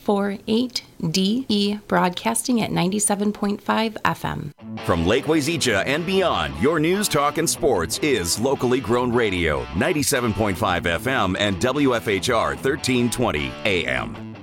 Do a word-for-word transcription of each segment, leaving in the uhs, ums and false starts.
forty-eight D E, broadcasting at ninety-seven point five F M. From Lake Wazeecha and beyond, your news, talk, and sports is locally grown radio, ninety-seven point five F M and W F H R thirteen twenty A M.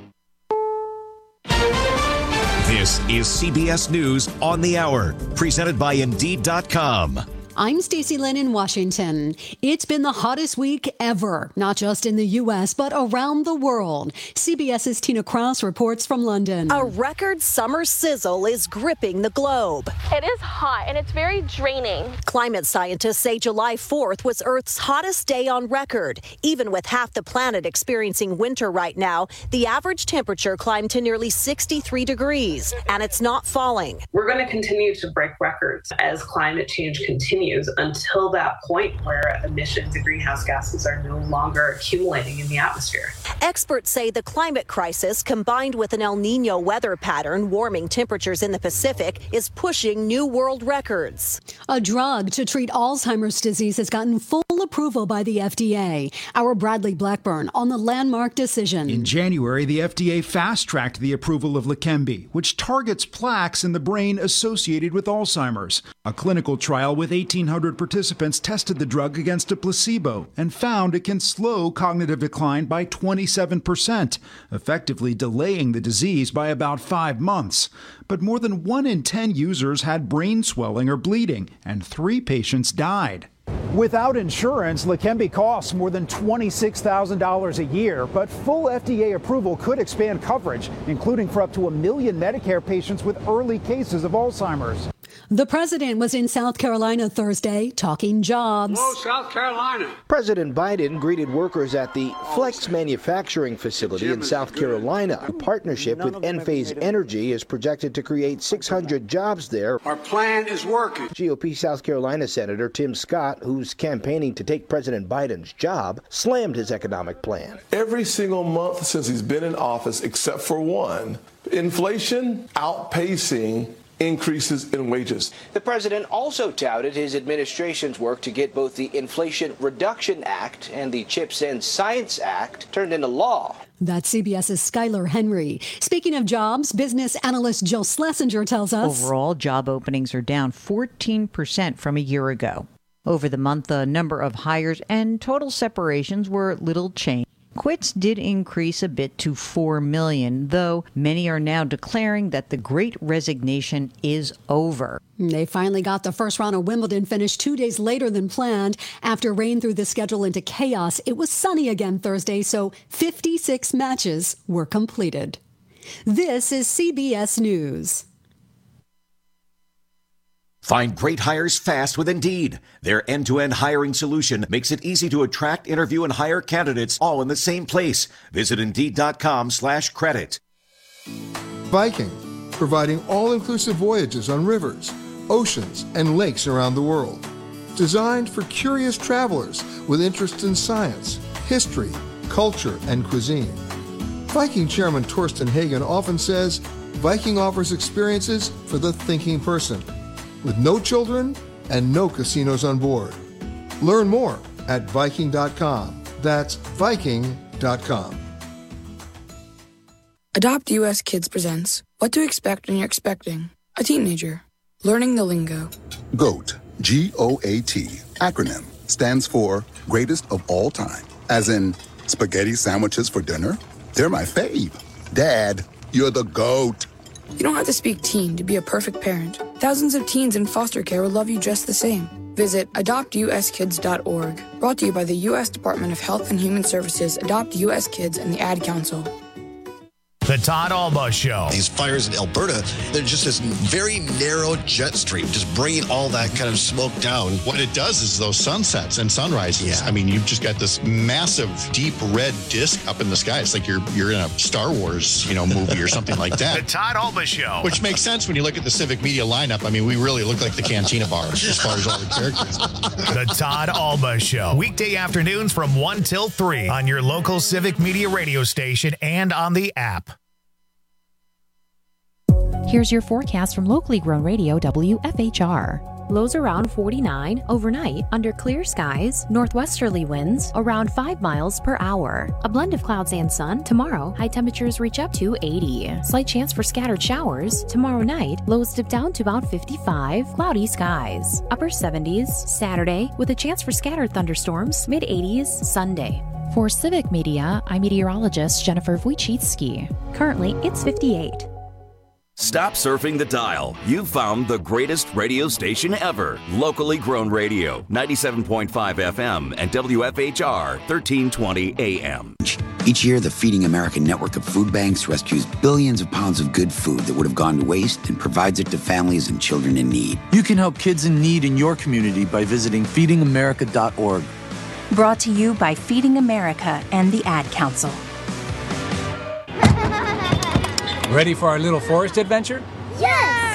This is C B S News on the Hour, presented by Indeed dot com. I'm Stacey Lynn in Washington. It's been the hottest week ever, not just in the U S, but around the world. CBS's Tina Kraus reports from London. A record summer sizzle is gripping the globe. It is hot and it's very draining. Climate scientists say July fourth was Earth's hottest day on record. Even with half the planet experiencing winter right now, the average temperature climbed to nearly sixty-three degrees, and it's not falling. We're going to continue to break records as climate change continues until that point where emissions of greenhouse gases are no longer accumulating in the atmosphere. Experts say the climate crisis, combined with an El Nino weather pattern warming temperatures in the Pacific, is pushing new world records. A drug to treat Alzheimer's disease has gotten full approval by the F D A. Our Bradley Blackburn on the landmark decision. In January, the F D A fast-tracked the approval of Leqembi, which targets plaques in the brain associated with Alzheimer's. A clinical trial with eighteen hundred participants tested the drug against a placebo and found it can slow cognitive decline by twenty-seven percent, effectively delaying the disease by about five months. But more than one in ten users had brain swelling or bleeding, and three patients died. Without insurance, Leqembi costs more than twenty-six thousand dollars a year, but full F D A approval could expand coverage, including for up to a million Medicare patients with early cases of Alzheimer's. The president was in South Carolina Thursday talking jobs. Hello, South Carolina. President Biden greeted workers at the Flex manufacturing facility in South Carolina. A partnership with Enphase Energy is projected to create six hundred jobs there. Our plan is working. G O P South Carolina Senator Tim Scott, who's campaigning to take President Biden's job, slammed his economic plan. Every single month since he's been in office, except for one, inflation outpacing increases in wages. The president also touted his administration's work to get both the Inflation Reduction Act and the CHIPS and Science Act turned into law. That's CBS's Skylar Henry. Speaking of jobs, business analyst Jill Schlesinger tells us overall job openings are down fourteen percent from a year ago. Over the month, the number of hires and total separations were little changed. Quits did increase a bit to four million, though many are now declaring that the Great Resignation is over. They finally got the first round of Wimbledon finished two days later than planned. After rain threw the schedule into chaos, it was sunny again Thursday, so fifty-six matches were completed. This is C B S News. Find great hires fast with Indeed. Their end-to-end hiring solution makes it easy to attract, interview, and hire candidates all in the same place. Visit Indeed.com slash credit. Viking, providing all-inclusive voyages on rivers, oceans, and lakes around the world. Designed for curious travelers with interest in science, history, culture, and cuisine. Viking Chairman Torsten Hagen often says, Viking offers experiences for the thinking person, with no children and no casinos on board. Learn more at Viking dot com. That's Viking dot com. Adopt U S Kids presents What to Expect When You're Expecting a Teenager. Learning the lingo. GOAT, G O A T, acronym, stands for Greatest of All Time. As in, spaghetti sandwiches for dinner? They're my fave. Dad, you're the GOAT. You don't have to speak teen to be a perfect parent. Thousands of teens in foster care will love you just the same. Visit adopt u s kids dot org. Brought to you by the U S Department of Health and Human Services, Adopt U S Kids, and the Ad Council. The Todd Alba Show. These fires in Alberta, they're just this very narrow jet stream, just bringing all that kind of smoke down. What it does is those sunsets and sunrises. Yeah. I mean, you've just got this massive, deep red disc up in the sky. It's like you're you're in a Star Wars, you know, movie or something like that. The Todd Alba Show. Which makes sense when you look at the Civic Media lineup. I mean, we really look like the Cantina bars as far as all the characters. The Todd Alba Show. Weekday afternoons from one till three on your local Civic Media radio station and on the app. Here's your forecast from locally grown radio W F H R. lows around forty-nine. Overnight, under clear skies, northwesterly winds around five miles per hour. A blend of clouds and sun. Tomorrow, high temperatures reach up to eighty. Slight chance for scattered showers. Tomorrow night, lows dip down to about fifty-five. Cloudy skies. Upper seventies. Saturday, with a chance for scattered thunderstorms. Mid eighties. Sunday. For Civic Media, I'm meteorologist Jennifer Wojcicki. Currently, it's fifty-eight. Stop surfing the dial. You've found the greatest radio station ever. Locally grown radio, ninety-seven point five F M and W F H R, thirteen twenty A M. Each year, the Feeding America network of food banks rescues billions of pounds of good food that would have gone to waste and provides it to families and children in need. You can help kids in need in your community by visiting feeding america dot org. Brought to you by Feeding America and the Ad Council. Ready for our little forest adventure? Yes!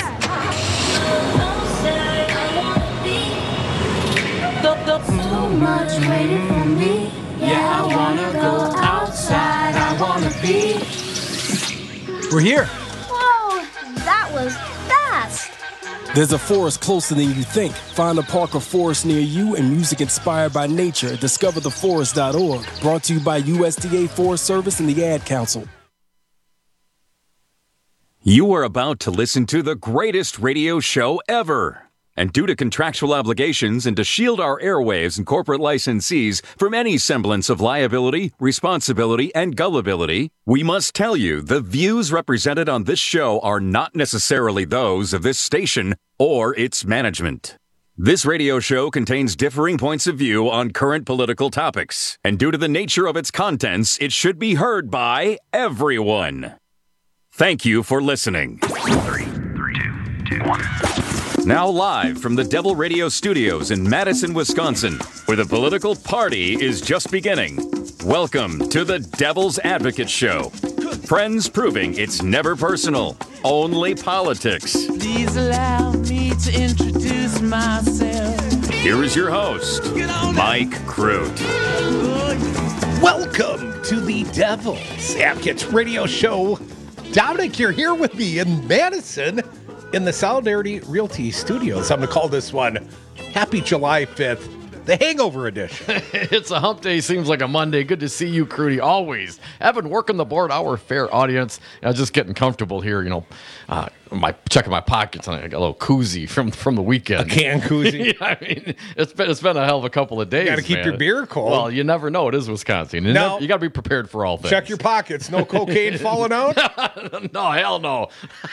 So much waiting for me. Yeah, I wanna go outside. I wanna be. We're here. Whoa, that was fast. There's a forest closer than you think. Find a park or forest near you and music inspired by nature at discover the forest dot org. Brought to you by U S D A Forest Service and the Ad Council. You are about to listen to the greatest radio show ever. And due to contractual obligations and to shield our airwaves and corporate licensees from any semblance of liability, responsibility, and gullibility, we must tell you the views represented on this show are not necessarily those of this station or its management. This radio show contains differing points of view on current political topics, and due to the nature of its contents, it should be heard by everyone. Thank you for listening. Three, three, two, two, one. Now live from the Devil Radio Studios in Madison, Wisconsin, where the political party is just beginning. Welcome to the Devil's Advocate Show. Friends proving it's never personal, only politics. Please allow me to introduce myself. Here is your host, Mike Crute. Welcome to the Devil's Advocates Radio Show. Dominic, you're here with me in Madison in the Solidarity Realty Studios. I'm going to call this one Happy July fifth, the Hangover Edition. It's a hump day. Seems like a Monday. Good to see you, Crudy. Always. Evan, working the board, our fair audience. I was just getting comfortable here, you know, uh, my checking my pockets. And I got a little koozie from from the weekend. A can koozie? Yeah, I mean, it's been, it's been a hell of a couple of days. You got to keep man. your beer cold. Well, you never know. It is Wisconsin. You, No. never, you got to be prepared for all things. Check your pockets. No cocaine falling out? No, hell no.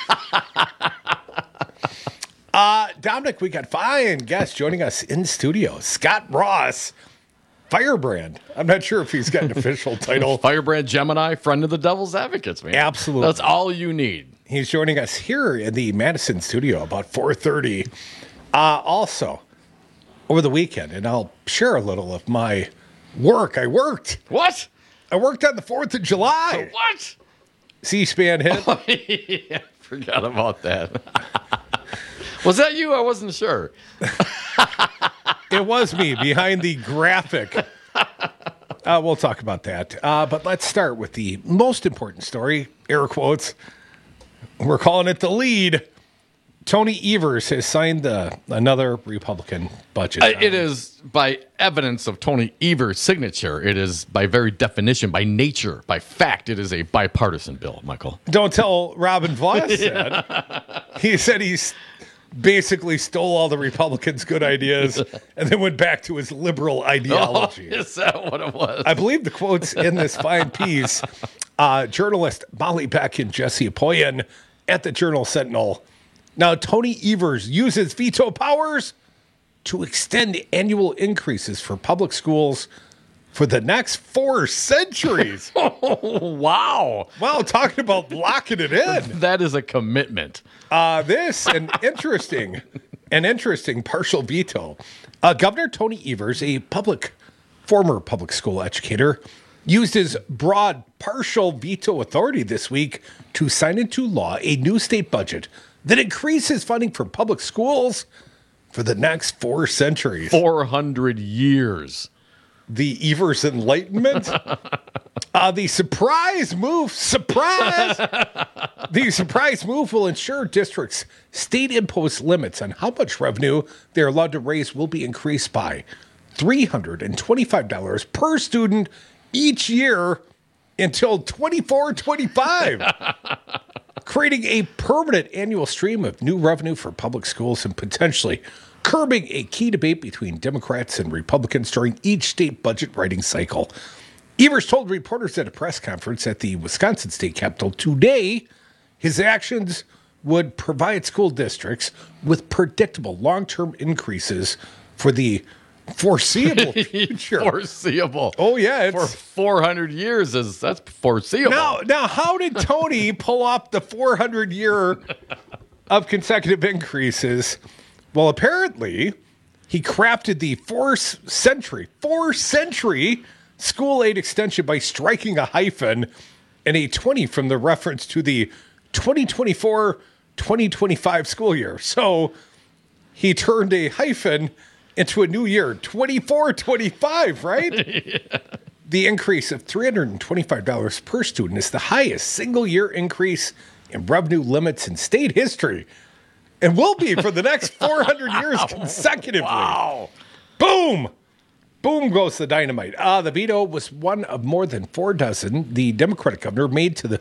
Uh, Dominic, we got fine guests joining us in studio. Scott Ross, Firebrand. I'm not sure if he's got an official title. Firebrand Gemini, friend of the Devil's Advocates, man. Absolutely. That's all you need. He's joining us here in the Madison studio about four thirty. Uh, also, over the weekend, and I'll share a little of my work. I worked. What? I worked on the fourth of July. What? C-SPAN hit. Oh, yeah, forgot about that. Was that you? I wasn't sure. It was me behind the graphic. Uh, we'll talk about that. Uh, but let's start with the most important story, air quotes. We're calling it the lead. Tony Evers has signed the, another Republican budget. Uh, it is by evidence of Tony Evers' signature. It is by very definition, by nature, by fact, it is a bipartisan bill, Michael. Don't tell Robin Voss Yeah. that. He said he's basically stole all the Republicans' good ideas and then went back to his liberal ideology. Oh, is that what it was? I believe the quotes in this fine piece, uh, journalist Molly Beck and Jesse Apoyan at the Journal Sentinel. Now, Tony Evers uses veto powers to extend annual increases for public schools for the next four centuries. Oh, wow. Wow, talking about locking it in. That is a commitment. Uh, this, an interesting, an interesting partial veto. Uh, Governor Tony Evers, a public, former public school educator, used his broad partial veto authority this week to sign into law a new state budget that increases funding for public schools for the next four centuries. four hundred years. the Evers Enlightenment. uh, the surprise move, surprise! The surprise move will ensure districts' state-imposed limits on how much revenue they're allowed to raise will be increased by three hundred twenty-five dollars per student each year until twenty-four twenty-five, creating a permanent annual stream of new revenue for public schools and potentially curbing a key debate between Democrats and Republicans during each state budget writing cycle. Evers told reporters at a press conference at the Wisconsin State Capitol today his actions would provide school districts with predictable long-term increases for the foreseeable future. Foreseeable. Oh, yeah. It's, for four hundred years, is that's foreseeable. Now, now, how did Tony pull off the four hundred year of consecutive increases? Well, apparently, he crafted the fourth century, four century school aid extension by striking a hyphen and a twenty from the reference to the twenty twenty-four twenty twenty-five school year. So he turned a hyphen into a new year, twenty-four twenty-five, right? Yeah. The increase of three hundred twenty-five dollars per student is the highest single year increase in revenue limits in state history. And will be for the next four hundred years consecutively. Wow. Boom. Boom goes the dynamite. Uh, the veto was one of more than four dozen the Democratic governor made to the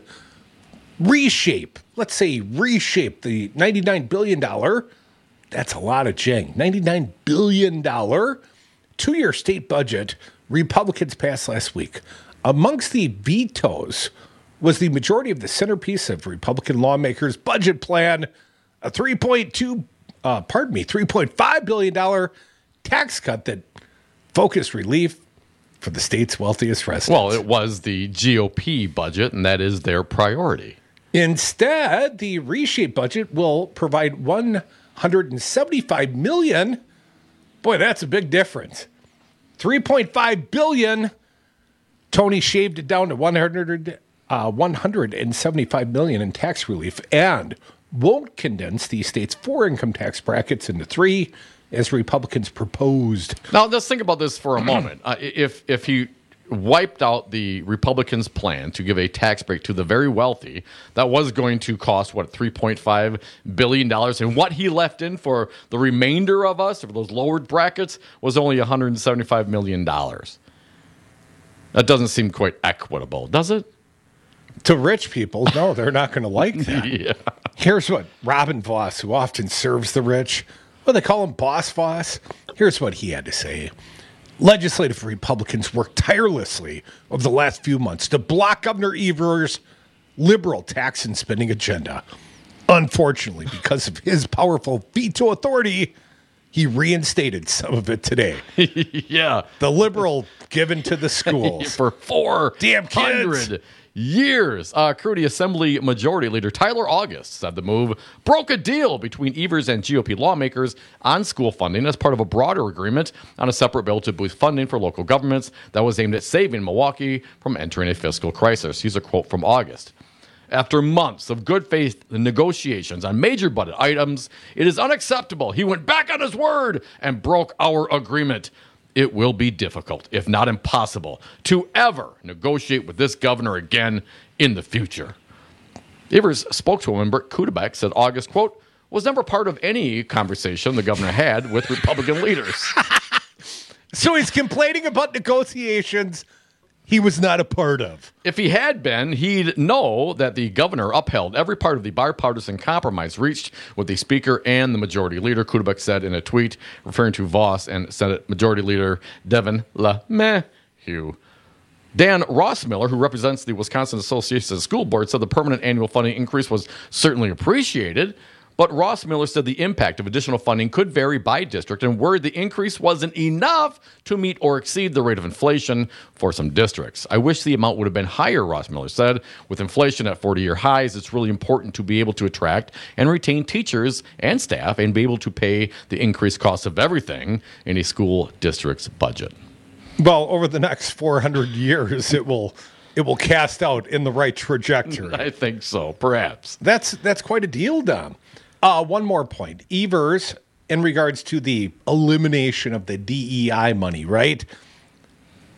reshape, let's say reshape the ninety-nine billion dollars, that's a lot of jing, ninety-nine billion dollars two-year state budget Republicans passed last week. Amongst the vetoes was the majority of the centerpiece of Republican lawmakers' budget plan, a three point two, uh, pardon me, three point five billion dollars tax cut that focused relief for the state's wealthiest residents. Well, it was the G O P budget, and that is their priority. Instead, the reshape budget will provide one hundred seventy-five million dollars. Boy, that's a big difference. three point five billion dollars. Tony shaved it down to one hundred, uh, one hundred seventy-five million dollars in tax relief and won't condense the state's four income tax brackets into three, as Republicans proposed. Now, let's think about this for a moment. Uh, if if he wiped out the Republicans' plan to give a tax break to the very wealthy, that was going to cost, what, three point five billion dollars. And what he left in for the remainder of us, for those lowered brackets, was only one hundred seventy-five million dollars. That doesn't seem quite equitable, does it? To rich people, no, they're not going to like that. Yeah. Here's what Robin Voss, who often serves the rich, well, they call him Boss Voss. Here's what he had to say. Legislative Republicans worked tirelessly over the last few months to block Governor Evers' liberal tax and spending agenda. Unfortunately, because of his powerful veto authority, he reinstated some of it today. Yeah. The liberal given to the schools. For four damn kids. Hundred years. Uh, Crudy Assembly Majority Leader Tyler August said the move broke a deal between Evers and G O P lawmakers on school funding as part of a broader agreement on a separate bill to boost funding for local governments that was aimed at saving Milwaukee from entering a fiscal crisis. Here's a quote from August. After months of good faith negotiations on major budget items, it is unacceptable. He went back on his word and broke our agreement. It will be difficult, if not impossible, to ever negotiate with this governor again in the future. Evers' spokeswoman, Britt Kudebeck, said August, quote, was never part of any conversation the governor had with Republican leaders. So he's complaining about negotiations he was not a part of. If he had been, he'd know that the governor upheld every part of the bipartisan compromise reached with the Speaker and the Majority Leader, Kudebeck said in a tweet referring to Voss and Senate Majority Leader Devin LeMahieu. Dan Rossmiller, who represents the Wisconsin Association of School Boards, said the permanent annual funding increase was certainly appreciated, but Rossmiller said the impact of additional funding could vary by district and worried the increase wasn't enough to meet or exceed the rate of inflation for some districts. I wish the amount would have been higher, Rossmiller said. With inflation at forty-year highs, it's really important to be able to attract and retain teachers and staff and be able to pay the increased cost of everything in a school district's budget. Well, over the next four hundred years, it will it will cast out in the right trajectory. I think so, perhaps. That's that's quite a deal, Dom. Uh, one more point. Evers, in regards to the elimination of the D E I money, right?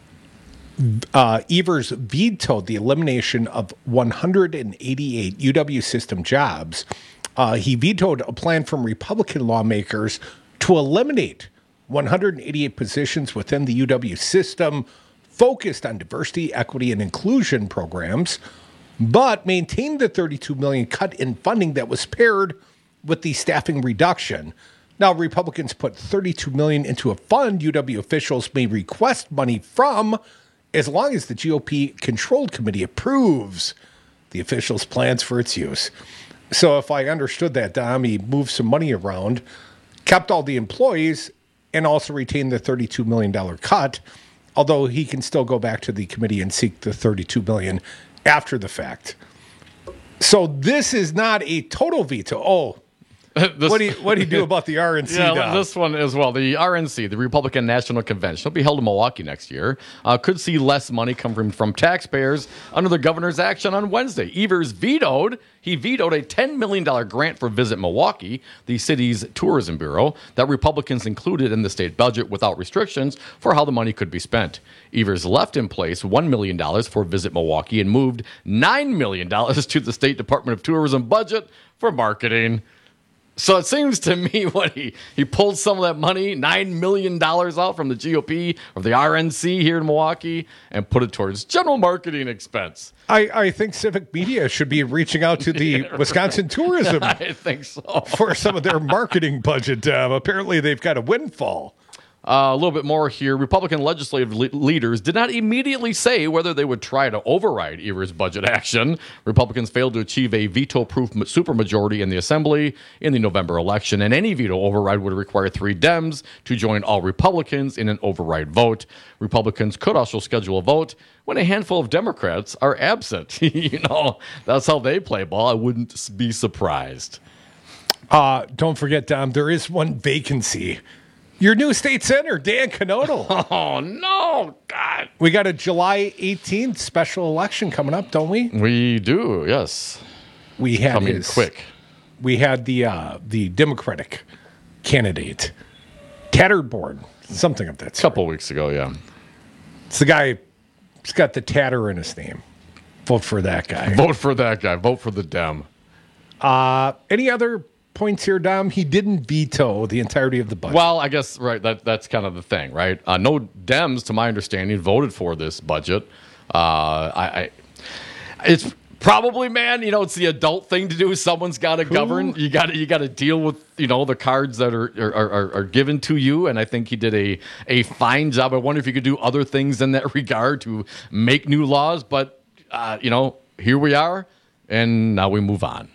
uh, Evers vetoed the elimination of one hundred eighty-eight U W system jobs. Uh, he vetoed a plan from Republican lawmakers to eliminate one hundred eighty-eight positions within the U W system focused on diversity, equity, and inclusion programs, but maintained the thirty-two million dollars cut in funding that was paired with the staffing reduction. Now, Republicans put thirty-two million dollars into a fund U W officials may request money from as long as the G O P-controlled committee approves the officials' plans for its use. So if I understood that, Dom, he moved some money around, kept all the employees, and also retained the thirty-two million dollars cut, although he can still go back to the committee and seek the thirty-two million dollars after the fact. So this is not a total veto. Oh, this, what do you what do you do about the R N C? Yeah, now? This one as well. The R N C, the Republican National Convention, will be held in Milwaukee next year. Uh, could see less money come from, from taxpayers under the governor's action on Wednesday. Evers vetoed. He vetoed a ten million dollars grant for Visit Milwaukee, the city's tourism bureau, that Republicans included in the state budget without restrictions for how the money could be spent. Evers left in place one million dollars for Visit Milwaukee and moved nine million dollars to the State Department of Tourism budget for marketing. So it seems to me what he, he pulled some of that money, nine million dollars out from the G O P or the R N C here in Milwaukee and put it towards general marketing expense. I, I think Civic Media should be reaching out to the yeah, Wisconsin Tourism I think so. for some of their marketing budget. Uh, apparently they've got a windfall. Uh, a little bit more here. Republican legislative le- leaders did not immediately say whether they would try to override Evers' budget action. Republicans failed to achieve a veto-proof supermajority in the Assembly in the November election, and any veto override would require three Dems to join all Republicans in an override vote. Republicans could also schedule a vote when a handful of Democrats are absent. You know, that's how they play ball. I wouldn't be surprised. Uh, don't forget, Dom, there is one vacancy. Your new state senator, Dan Knodel. Oh, no, God. We got a July eighteenth special election coming up, don't we? We do, yes. We had coming his, quick. We had the uh, the Democratic candidate, Tatterborn, something of that sort. A couple weeks ago, yeah. It's the guy who's got the tatter in his name. Vote for that guy. Vote for that guy. Vote for the Dem. Uh, any other points here, Dom? He didn't veto the entirety of the budget. Well, I guess, right, that that's kind of the thing, right? Uh, no Dems, to my understanding, voted for this budget. Uh, I, I, it's probably, man, you know, it's the adult thing to do. Someone's got to govern. You got to you got to deal with, you know, the cards that are are, are are given to you. And I think he did a a fine job. I wonder if you could do other things in that regard to make new laws. But uh, you know, here we are, and now we move on.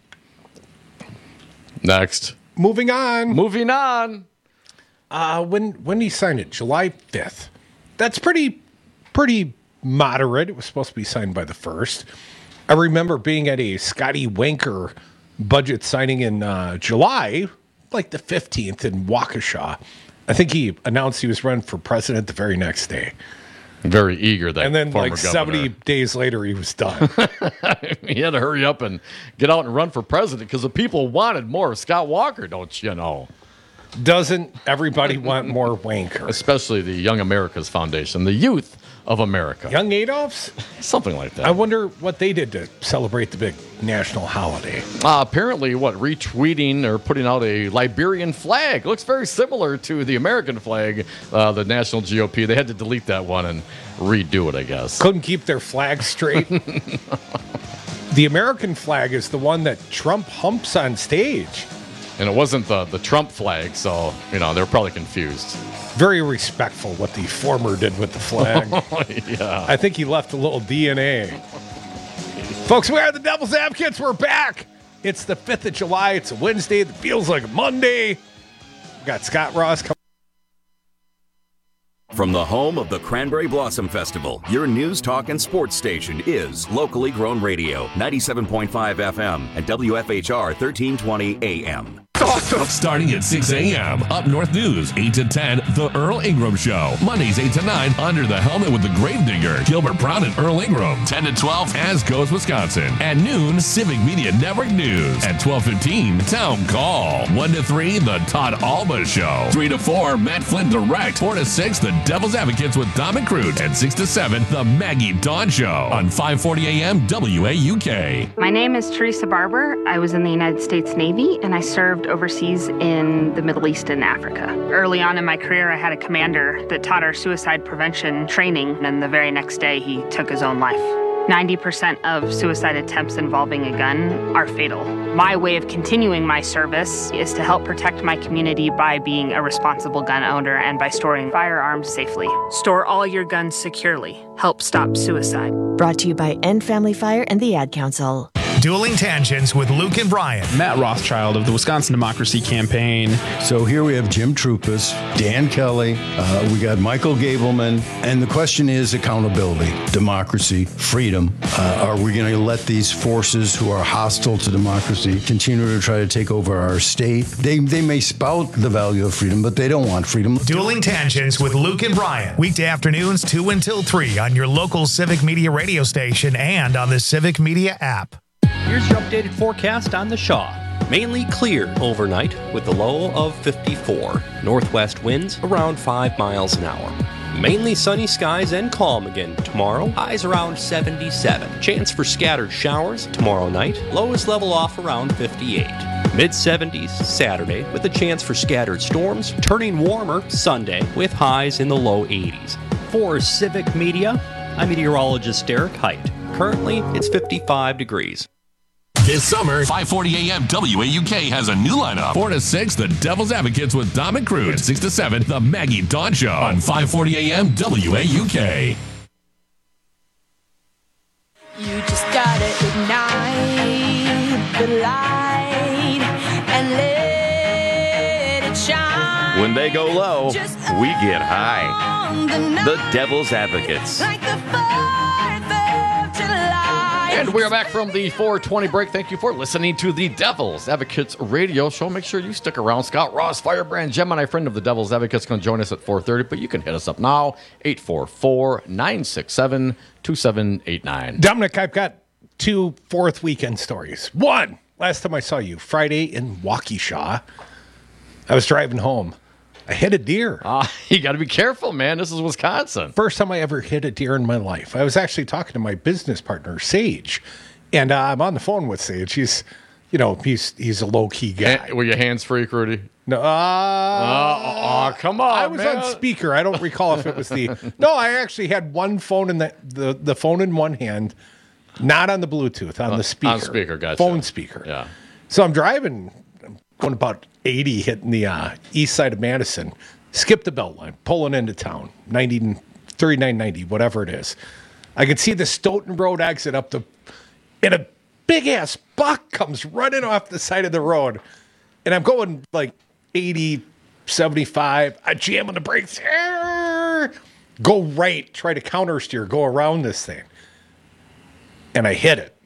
Next. Moving on. Moving on. Uh, when when he signed it, July fifth. That's pretty pretty moderate. It was supposed to be signed by the first. I remember being at a Scotty Wanker budget signing in uh, July, like the fifteenth in Waukesha. I think he announced he was running for president the very next day. Very eager, that and then former like governor. seventy days later, he was done. He had to hurry up and get out and run for president because the people wanted more of Scott Walker, don't you know? Doesn't everybody want more Wanker? Especially the Young America's Foundation, the youth of America. Young Adolphs? Something like that. I wonder what they did to celebrate the big national holiday. Uh, apparently, what, retweeting or putting out a Liberian flag. Looks very similar to the American flag, uh, the National G O P. They had to delete that one and redo it, I guess. Couldn't keep their flag straight. The American flag is the one that Trump humps on stage. And it wasn't the, the Trump flag, so, you know, they're probably confused. Very respectful what the former did with the flag. Yeah. I think he left a little D N A. Folks, we are the Devil's Advocates. We're back. It's the fifth of July. It's a Wednesday that feels like a Monday. We got Scott Ross coming. From the home of the Cranberry Blossom Festival, your news, talk, and sports station is Locally Grown Radio, ninety-seven point five F M and W F H R thirteen twenty A M. Awesome. Starting at six a.m. Up North News, eight to ten, The Earl Ingram Show. Mondays, eight to nine, Under the Helmet with the Gravedigger, Gilbert Brown and Earl Ingram. ten to twelve, As Goes Wisconsin. At noon, Civic Media Network News. At twelve fifteen, Town Call. one to three, The Todd Alba Show. three to four, Matt Flynn Direct. four to six, The Devil's Advocates with Dom and Crute. And six to seven, The Maggie Dawn Show. On five forty a.m. W A U K. My name is Teresa Barber. I was in the United States Navy, and I served overseas in the Middle East and Africa. Early on in my career, I had a commander that taught our suicide prevention training, and the very next day, he took his own life. ninety percent of suicide attempts involving a gun are fatal. My way of continuing my service is to help protect my community by being a responsible gun owner and by storing firearms safely. Store all your guns securely. Help stop suicide. Brought to you by End Family Fire and the Ad Council. Dueling Tangents with Luke and Brian. Matt Rothschild of the Wisconsin Democracy Campaign. So here we have Jim Troupas, Dan Kelly, uh, we got Michael Gableman, and the question is accountability, democracy, freedom. Uh, are we going to let these forces who are hostile to democracy continue to try to take over our state? They, they may spout the value of freedom, but they don't want freedom. Dueling Tangents with Luke and Brian. Weekday afternoons, two until three on your local Civic Media radio station and on the Civic Media app. Here's your updated forecast on the Shaw. Mainly clear overnight with a low of fifty-four. Northwest winds around five miles an hour. Mainly sunny skies and calm again tomorrow. Highs around seventy-seven. Chance for scattered showers tomorrow night. Lows level off around fifty-eight. Mid-seventies Saturday with a chance for scattered storms. Turning warmer Sunday with highs in the low eighties. For Civic Media, I'm meteorologist Derek Height. Currently, it's fifty-five degrees. This summer, five forty a.m. W A U K has a new lineup. four to six, The Devil's Advocates with Dom and Crute. six to seven, The Maggie Dawn Show on five forty a.m. W A U K. You just gotta ignite the light and let it shine. When they go low, we get high. The Devil's Advocates. Like the fourth of July. And we are back from the four twenty break. Thank you for listening to the Devil's Advocates radio show. Make sure you stick around. Scott Ross, Firebrand Gemini, friend of the Devil's Advocates, going to join us at four thirty, but you can hit us up now, eight four four, nine six seven, two seven eight nine. Dominic, I've got two fourth weekend stories. One, last time I saw you, Friday in Waukesha, I was driving home. I hit a deer. Uh, you got to be careful, man. This is Wisconsin. First time I ever hit a deer in my life. I was actually talking to my business partner, Sage, and uh, I'm on the phone with Sage. He's, you know, he's he's a low-key guy. Were you hands-free, Rudy? No. Uh, uh, oh, come on, I was man. on speaker. I don't recall if it was the... No, I actually had one phone in the, the, the phone in one hand, not on the Bluetooth, on uh, the speaker. On speaker, gotcha. Phone speaker. Yeah. So I'm driving, I'm going about eighty, hitting the uh, east side of Madison, skip the belt line, pulling into town, ninety, thirty-nine ninety, whatever it is. I could see the Stoughton Road exit up the, and a big-ass buck comes running off the side of the road, and I'm going like eighty, seventy-five, I jam on the brakes, go right, try to counter steer, go around this thing, and I hit it,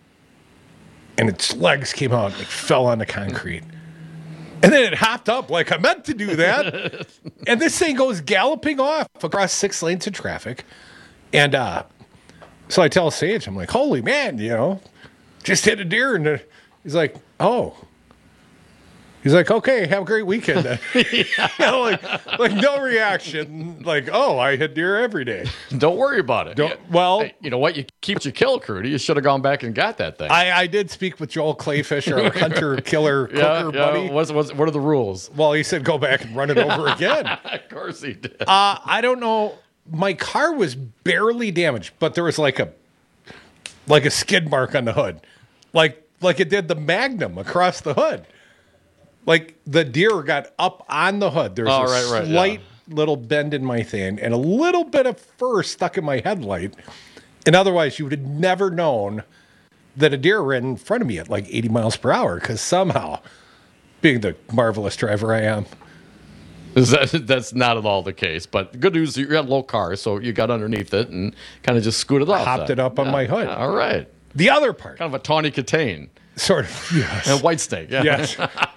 and its legs came out and it fell on the concrete. And then it hopped up like I meant to do that. And this thing goes galloping off across six lanes of traffic. And uh, so I tell Sage, I'm like, holy man, you know, just hit a deer. And he's like, oh. He's like, okay, have a great weekend then. You know, like, like no reaction. Like, oh, I hit deer every day. Don't worry about it. Don't, well, hey, you know what? You keep what you kill, Crudy. You should have gone back and got that thing. I, I did speak with Joel Clayfish, our hunter killer cooker yeah, yeah. buddy. What's, what's, what are the rules? Well, he said go back and run it over again. Of course he did. Uh, I don't know. My car was barely damaged, but there was like a like a skid mark on the hood, like like it did the Magnum across the hood. Like the deer got up on the hood. There's oh, a right, right, slight yeah. little bend in my thing and a little bit of fur stuck in my headlight. And otherwise, you would have never known that a deer ran in front of me at like eighty miles per hour because somehow, being the marvelous driver I am. Is that, that's not at all the case. But the good news, you had a low car, so you got underneath it and kind of just scooted off. Hopped that. it up on yeah. my hood. All right. The other part. Kind of a tawny Catane. Sort of, yes. And white steak, yeah. Yes.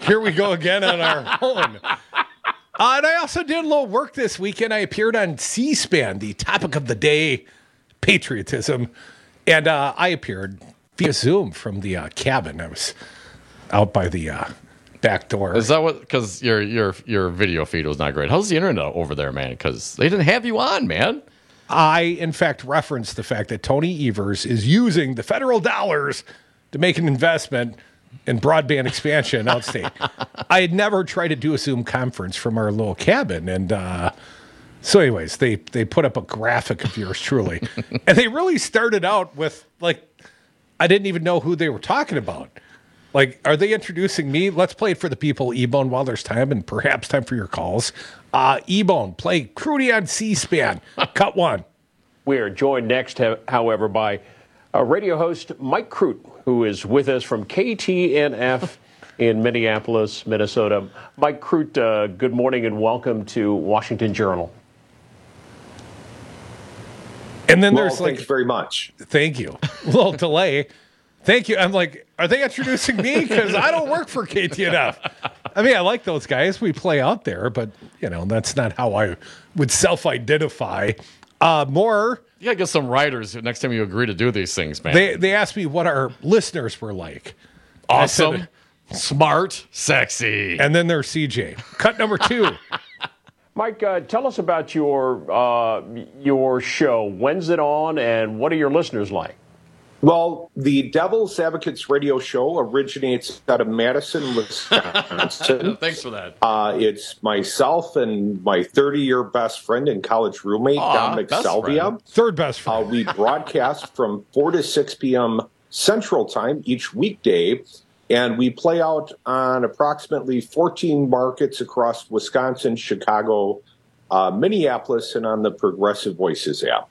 here we go again on our own. Uh, and I also did a little work this weekend. I appeared on C-SPAN, the topic of the day, patriotism. And uh, I appeared via Zoom from the uh, cabin. I was out by the uh, back door. Is that what? Because your your your video feed was not great. How's the internet over there, man? Because they didn't have you on, man. I, in fact, referenced the fact that Tony Evers is using the federal dollars to make an investment in broadband expansion outstate. I had never tried to do a Zoom conference from our little cabin. And uh, so anyways, they, they put up a graphic of yours truly. And they really started out with, like, I didn't even know who they were talking about. Like, are they introducing me? Let's play it for the people, E-Bone, while there's time, and perhaps time for your calls. Uh, E-Bone, play Crudy on C-SPAN. Cut one. We are joined next, however, by uh, radio host Mike Crute, who is with us from K T N F in Minneapolis, Minnesota. Mike Crute, uh, good morning and welcome to Washington Journal. And then well, there's like... Thanks very much. Thank you. A little delay. Thank you. I'm like, are they introducing me? Because I don't work for K T N F. I mean, I like those guys. We play out there, but, you know, that's not how I would self-identify. Uh, more... You got to get some writers next time you agree to do these things, man. They they asked me what our listeners were like. Awesome, said, smart, sexy. And then there's C J. Cut number two. Mike, uh, tell us about your uh, your show. When's it on, and what are your listeners like? Well, the Devil's Advocates radio show originates out of Madison, Wisconsin. Thanks for that. Uh, it's myself and my thirty-year best friend and college roommate, Aww, Dominic Salvia. Friend. Third best friend. Uh, we broadcast from four to six p.m. Central Time each weekday, and we play out on approximately fourteen markets across Wisconsin, Chicago, uh, Minneapolis, and on the Progressive Voices app.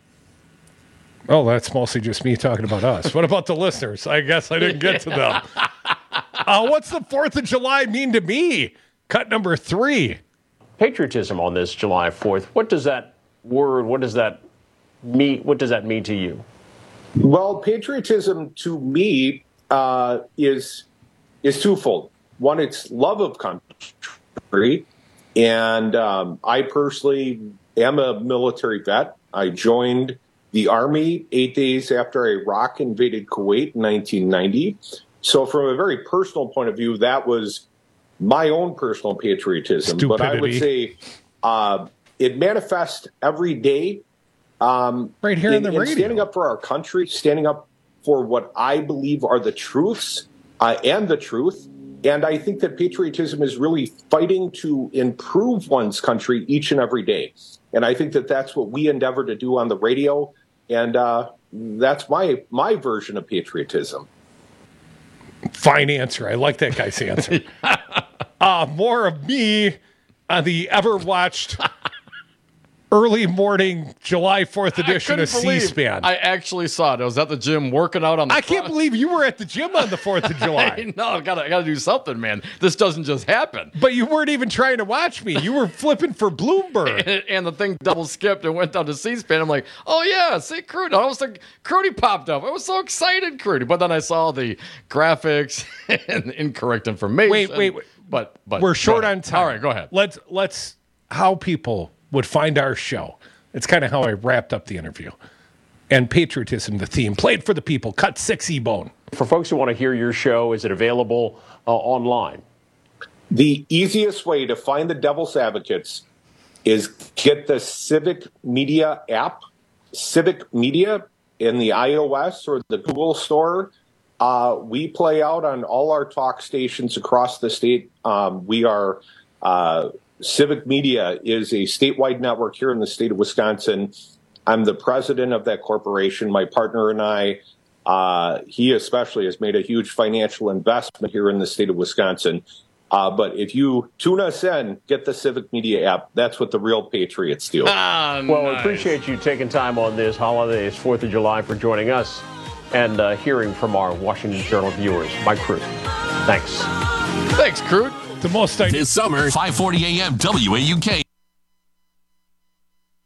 Oh, that's mostly just me talking about us. What about the listeners? I guess I didn't get to them. Uh, what's the fourth of July mean to me? Cut number three. Patriotism on this July fourth. What does that word, what does that mean, what does that mean to you? Well, patriotism to me uh, is is twofold. One, it's love of country. And um, I personally am a military vet. I joined the Army eight days after Iraq invaded Kuwait in nineteen ninety. So from a very personal point of view, that was my own personal patriotism. Stupidity. But I would say uh, it manifests every day. Um, right here in, on the in radio. Standing up for our country, standing up for what I believe are the truths uh, and the truth. And I think that patriotism is really fighting to improve one's country each and every day. And I think that that's what we endeavor to do on the radio. And uh, that's my my version of patriotism. Fine answer. I like that guy's answer. uh, more of me on the ever-watched early morning July fourth edition of C-SPAN. I actually saw it. I was at the gym working out on the I can't believe you were at the gym on the fourth of July. I know. I gotta, I gotta do something, man. This doesn't just happen. But you weren't even trying to watch me. You were flipping for Bloomberg. and, and the thing double skipped and went down to C-SPAN. I'm like, oh, yeah, see, Crudy. I was like, Crudy popped up. I was so excited, Crudy. But then I saw the graphics and incorrect information. Wait, wait, wait. But, but we're short on time. All right, go ahead. Let's, let's, how people would find our show. It's kind of how I wrapped up the interview. And patriotism, the theme. Played for the people. Cut six E-Bone. For folks who want to hear your show, is it available uh, online? The easiest way to find the Devil's Advocates is get the Civic Media app, Civic Media in the iOS or the Google store. Uh, we play out on all our talk stations across the state. Um, we are... Uh, Civic Media is a statewide network here in the state of Wisconsin. I'm the president of that corporation. My partner and I, uh, he especially has made a huge financial investment here in the state of Wisconsin. Uh, but if you tune us in, get the Civic Media app. That's what the real patriots do. Ah, well, nice. I appreciate you taking time on this holidays, fourth of July, for joining us and uh, hearing from our Washington Journal viewers. Mike Crute. Thanks. Thanks, Crute. The most I- This summer, five forty a.m. W A U K.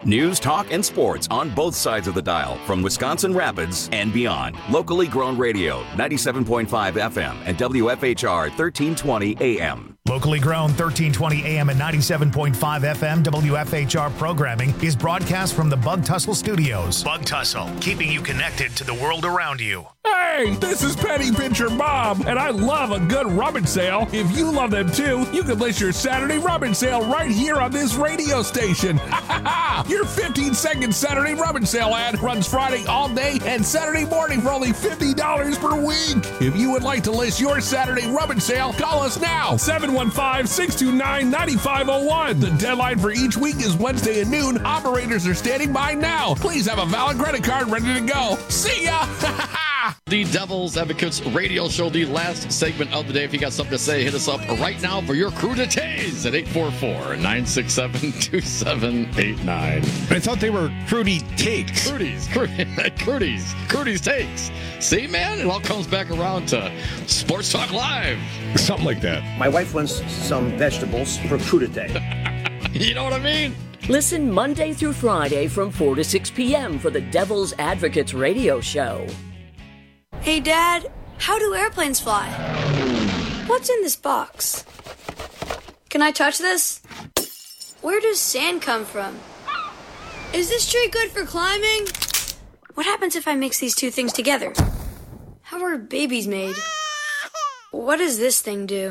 News, talk, and sports on both sides of the dial from Wisconsin Rapids and beyond. Locally grown radio, ninety-seven point five F M and W F H R thirteen twenty A M. Locally grown thirteen twenty A M and ninety-seven point five F M W F H R programming is broadcast from the Bug Tussle Studios. Bug Tussle, keeping you connected to the world around you. Hey, this is Penny Pincher Bob, and I love a good rummage sale. If you love them too, you can list your Saturday rummage sale right here on this radio station. Your fifteen second Saturday rummage sale ad runs Friday all day and Saturday morning for only fifty dollars per week. If you would like to list your Saturday rummage sale, call us now, seven one five, six two nine, nine five zero one. The deadline for each week is Wednesday at noon. Operators are standing by now. Please have a valid credit card ready to go. See ya! The Devil's Advocates radio show, the last segment of the day. If you got something to say, hit us up right now for your crew to tase at eight four four, nine six seven, two seven eight nine. I thought they were Crudy Takes. Crudy's, Crudy's, Crudy's Takes. See, man, it all comes back around to Sports Talk Live. Something like that. My wife wants some vegetables for crudité. You know what I mean? Listen Monday through Friday from four to six p.m. for the Devil's Advocates radio show. Hey, Dad, how do airplanes fly? What's in this box? Can I touch this? Where does sand come from? Is this tree good for climbing? What happens if I mix these two things together? How are babies made? What does this thing do?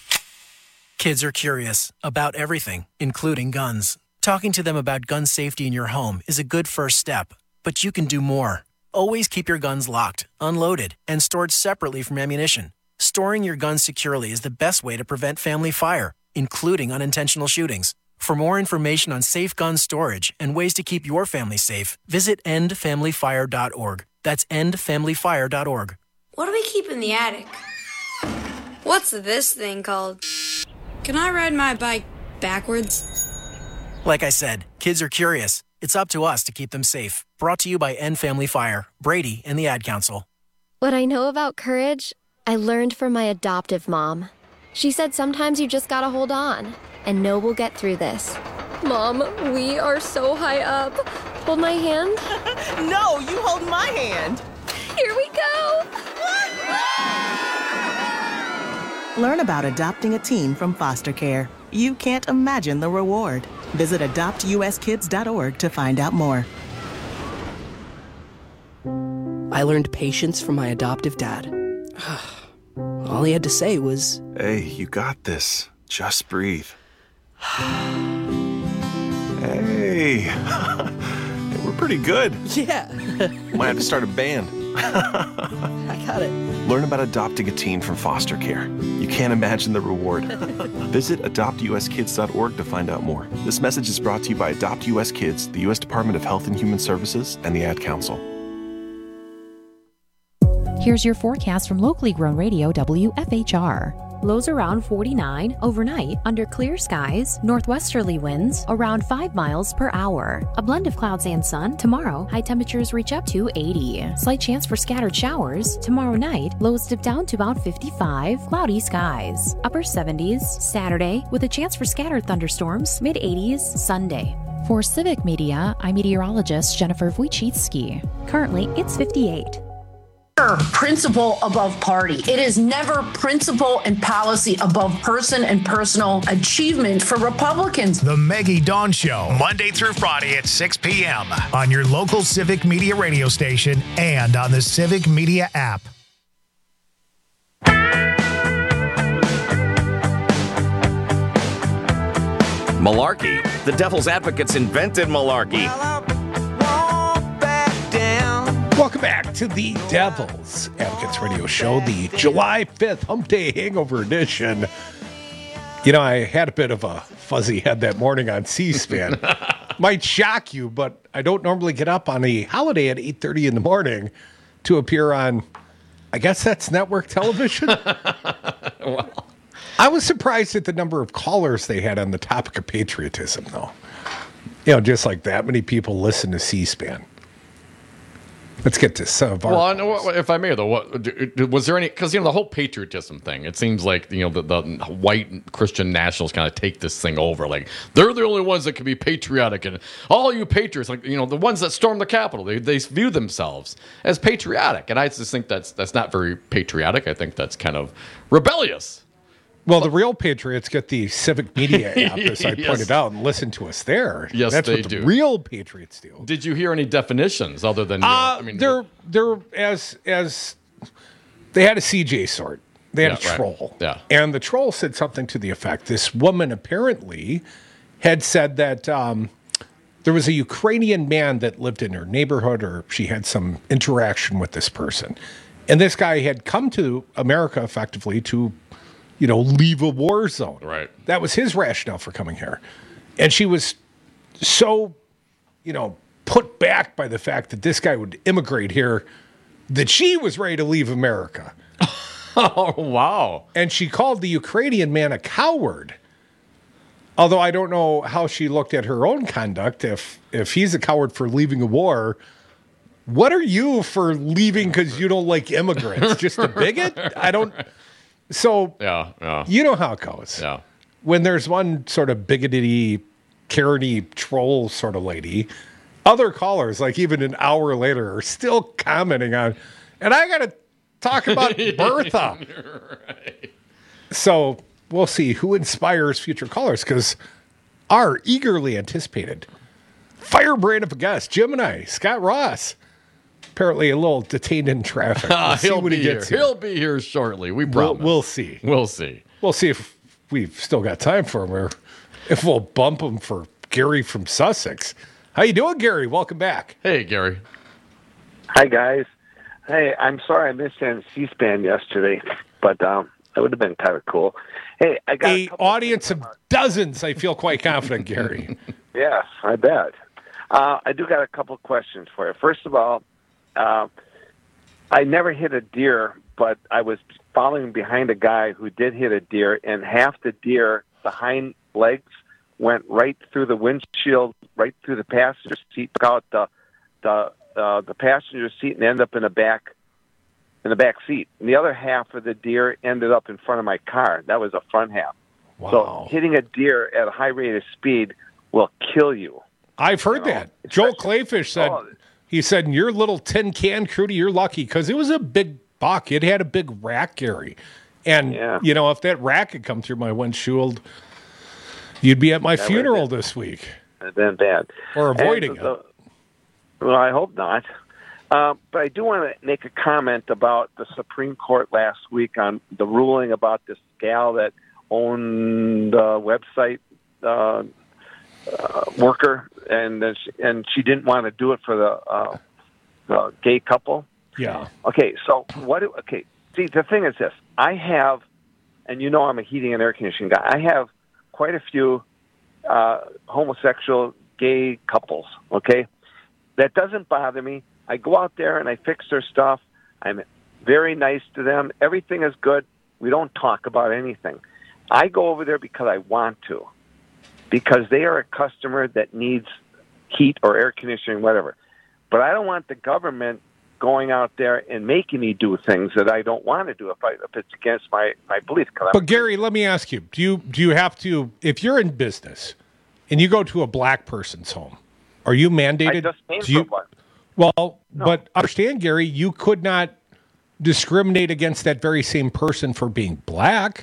Kids are curious about everything, including guns. Talking to them about gun safety in your home is a good first step, but you can do more. Always keep your guns locked, unloaded, and stored separately from ammunition. Storing your guns securely is the best way to prevent family fire, including unintentional shootings. For more information on safe gun storage and ways to keep your family safe, visit end family fire dot org. That's end family fire dot org. What do we keep in the attic? What's this thing called? Can I ride my bike backwards? Like I said, kids are curious. It's up to us to keep them safe. Brought to you by End Family Fire, Brady, and the Ad Council. What I know about courage, I learned from my adoptive mom. She said sometimes you just gotta hold on and know we'll get through this. Mom, we are so high up. Hold my hand. No, you hold my hand. Here we go. Learn about adopting a teen from foster care. You can't imagine the reward. Visit adopt u s kids dot org to find out more. I learned patience from my adoptive dad. All he had to say was, "Hey, you got this. Just breathe." Hey, we're pretty good. Yeah. Might have to start a band. I got it. Learn about adopting a teen from foster care. You can't imagine the reward. Visit adopt u s kids dot org to find out more. This message is brought to you by Adopt U S Kids, the U S Department of Health and Human Services, and the Ad Council. Here's your forecast from locally grown radio W F H R. Lows around forty-nine overnight under clear skies, northwesterly winds around five miles per hour. A blend of clouds and sun. Tomorrow, high temperatures reach up to eighty. Slight chance for scattered showers. Tomorrow night, lows dip down to about fifty-five. Cloudy skies. Upper seventies. Saturday, with a chance for scattered thunderstorms. Mid eighties. Sunday. For Civic Media, I'm meteorologist Jennifer Wojcicki. Currently, it's fifty-eight. Principle above party. It is never principle and policy above person and personal achievement for Republicans. The Maggie Dawn Show, Monday through Friday at six p.m. on your local Civic Media radio station and on the Civic Media app. Malarkey. The Devil's Advocates invented malarkey. Welcome back to the Devil's Advocates Radio Show, the July fifth Hump Day Hangover Edition. You know, I had a bit of a fuzzy head that morning on C-SPAN. Might shock you, but I don't normally get up on a holiday at eight thirty in the morning to appear on, I guess that's network television. Well, I was surprised at the number of callers they had on the topic of patriotism, though. You know, just like that many people listen to C-SPAN. Let's get to some of our. Well, I know, if I may, though, what, was there any? Because you know the whole patriotism thing. It seems like you know the, the white Christian nationals kind of take this thing over. Like they're the only ones that can be patriotic, and all you patriots, like you know, the ones that stormed the Capitol, they they view themselves as patriotic, and I just think that's that's not very patriotic. I think that's kind of rebellious. Well, the real patriots get the civic media app, as I Yes. pointed out, and listen to us there. Yes, That's they what do. the real patriots do. Did you hear any definitions other than? You know, Uh, I mean, they're they're as as they had a C J sort. They had Yeah, a right. troll. Yeah. And the troll said something to the effect. This woman apparently had said that um, there was a Ukrainian man that lived in her neighborhood, or she had some interaction with this person. And this guy had come to America effectively to, you know, leave a war zone. Right. That was his rationale for coming here. And she was so, you know, put back by the fact that this guy would immigrate here that she was ready to leave America. Oh, wow. And she called the Ukrainian man a coward. Although I don't know how she looked at her own conduct. If if he's a coward for leaving a war, what are you for leaving because you don't like immigrants? Just a bigot? I don't. So yeah, yeah. you know how it goes. Yeah. When there's one sort of bigoted, Karen-y troll sort of lady, other callers, like even an hour later, are still commenting on, and I got to talk about Bertha. Right. So we'll see who inspires future callers, because our eagerly anticipated firebrand of a guest, Gemini, Scott Ross, apparently a little detained in traffic. We'll see He'll when be he here. gets here. He'll be here shortly. We We'll, promise. we'll see. We'll see. We'll see if we've still got time for him, or if we'll bump him for Gary from Sussex. How you doing, Gary? Welcome back. Hey, Gary. Hi, guys. Hey, I'm sorry I missed on C-SPAN yesterday, but um, that would have been kind of cool. Hey, I got a audience of dozens. I feel quite confident, Gary. Yes, I bet. Uh, I do got a couple of questions for you. First of all, uh, I never hit a deer, but I was following behind a guy who did hit a deer, and half the deer, the hind legs, went right through the windshield, right through the passenger seat, took out the the uh, the passenger seat, and ended up in the back in the back seat. And the other half of the deer ended up in front of my car. That was the front half. Wow. So hitting a deer at a high rate of speed will kill you. I've heard You know, that. Joel Clayfish said, Oh. he said, in your little tin can, Crudy, you're lucky, because it was a big buck. It had a big rack, Gary. And, Yeah. you know, if that rack had come through my windshield, you'd be at my That would've funeral this week. It's been bad. Or avoiding And the- Well, I hope not. Uh, but I do want to make a comment about the Supreme Court last week on the ruling about this gal that owned the website uh, uh, worker, and then she, and she didn't want to do it for the uh, uh, gay couple. Yeah. Okay, so what? Do, okay, see, the thing is this: I have, and you know, I'm a heating and air conditioning guy. I have quite a few uh, homosexual gay couples. Okay, that doesn't bother me. I go out there and I fix their stuff. I'm very nice to them. Everything is good. We don't talk about anything. I go over there because I want to, because they are a customer that needs heat or air conditioning, whatever. But I don't want the government going out there and making me do things that I don't want to do if, I, if it's against my, my belief. 'Cause I'm- But Gary, let me ask you: Do you do you have to, if you're in business and you go to a black person's home, are you mandated? I just came do you, from one. Well, but understand, Gary, you could not discriminate against that very same person for being black.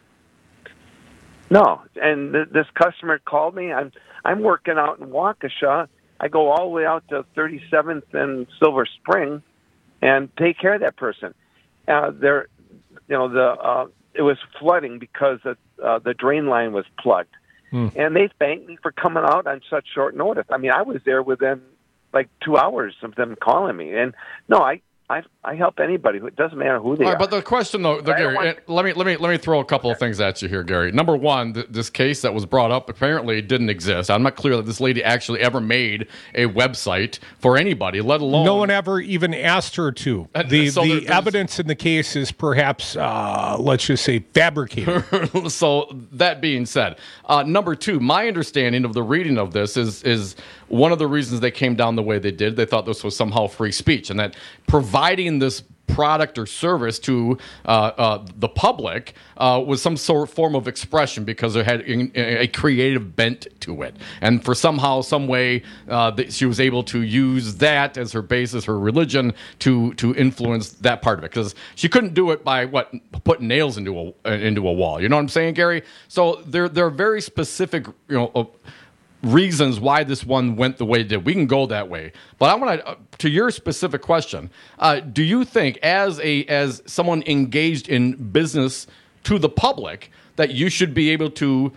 No, and th- this customer called me. I'm I'm working out in Waukesha. I go all the way out to thirty-seventh and Silver Spring, and take care of that person. Uh, there, you know, the uh, it was flooding because the uh, the drain line was plugged, Hmm. and they thanked me for coming out on such short notice. I mean, I was there within like two hours of them calling me, and no, I. I I help anybody. It doesn't matter who they All right, are. but the question though, the, I don't Gary, want- eh, let me let me let me throw a couple of things at you here, Gary. Number one, th- this case that was brought up apparently didn't exist. I'm not clear that this lady actually ever made a website for anybody, let alone No one ever even asked her to. And The so the there- there's- evidence in the case is perhaps, uh, let's just say, fabricated. So that being said, uh, number two, my understanding of the reading of this is is one of the reasons they came down the way they did, they thought this was somehow free speech, and that providing this product or service to uh, uh, the public uh, was some sort of form of expression because it had a, a creative bent to it. And for somehow, some way, uh, that she was able to use that as her basis, her religion, to to influence that part of it. Because she couldn't do it by, what, putting nails into a, into a wall. You know what I'm saying, Gary? So there, there are very specific, you know, uh, reasons why this one went the way it did. We can go that way, but I want to uh, to your specific question. Uh, do you think, as a as someone engaged in business to the public, that you should be able to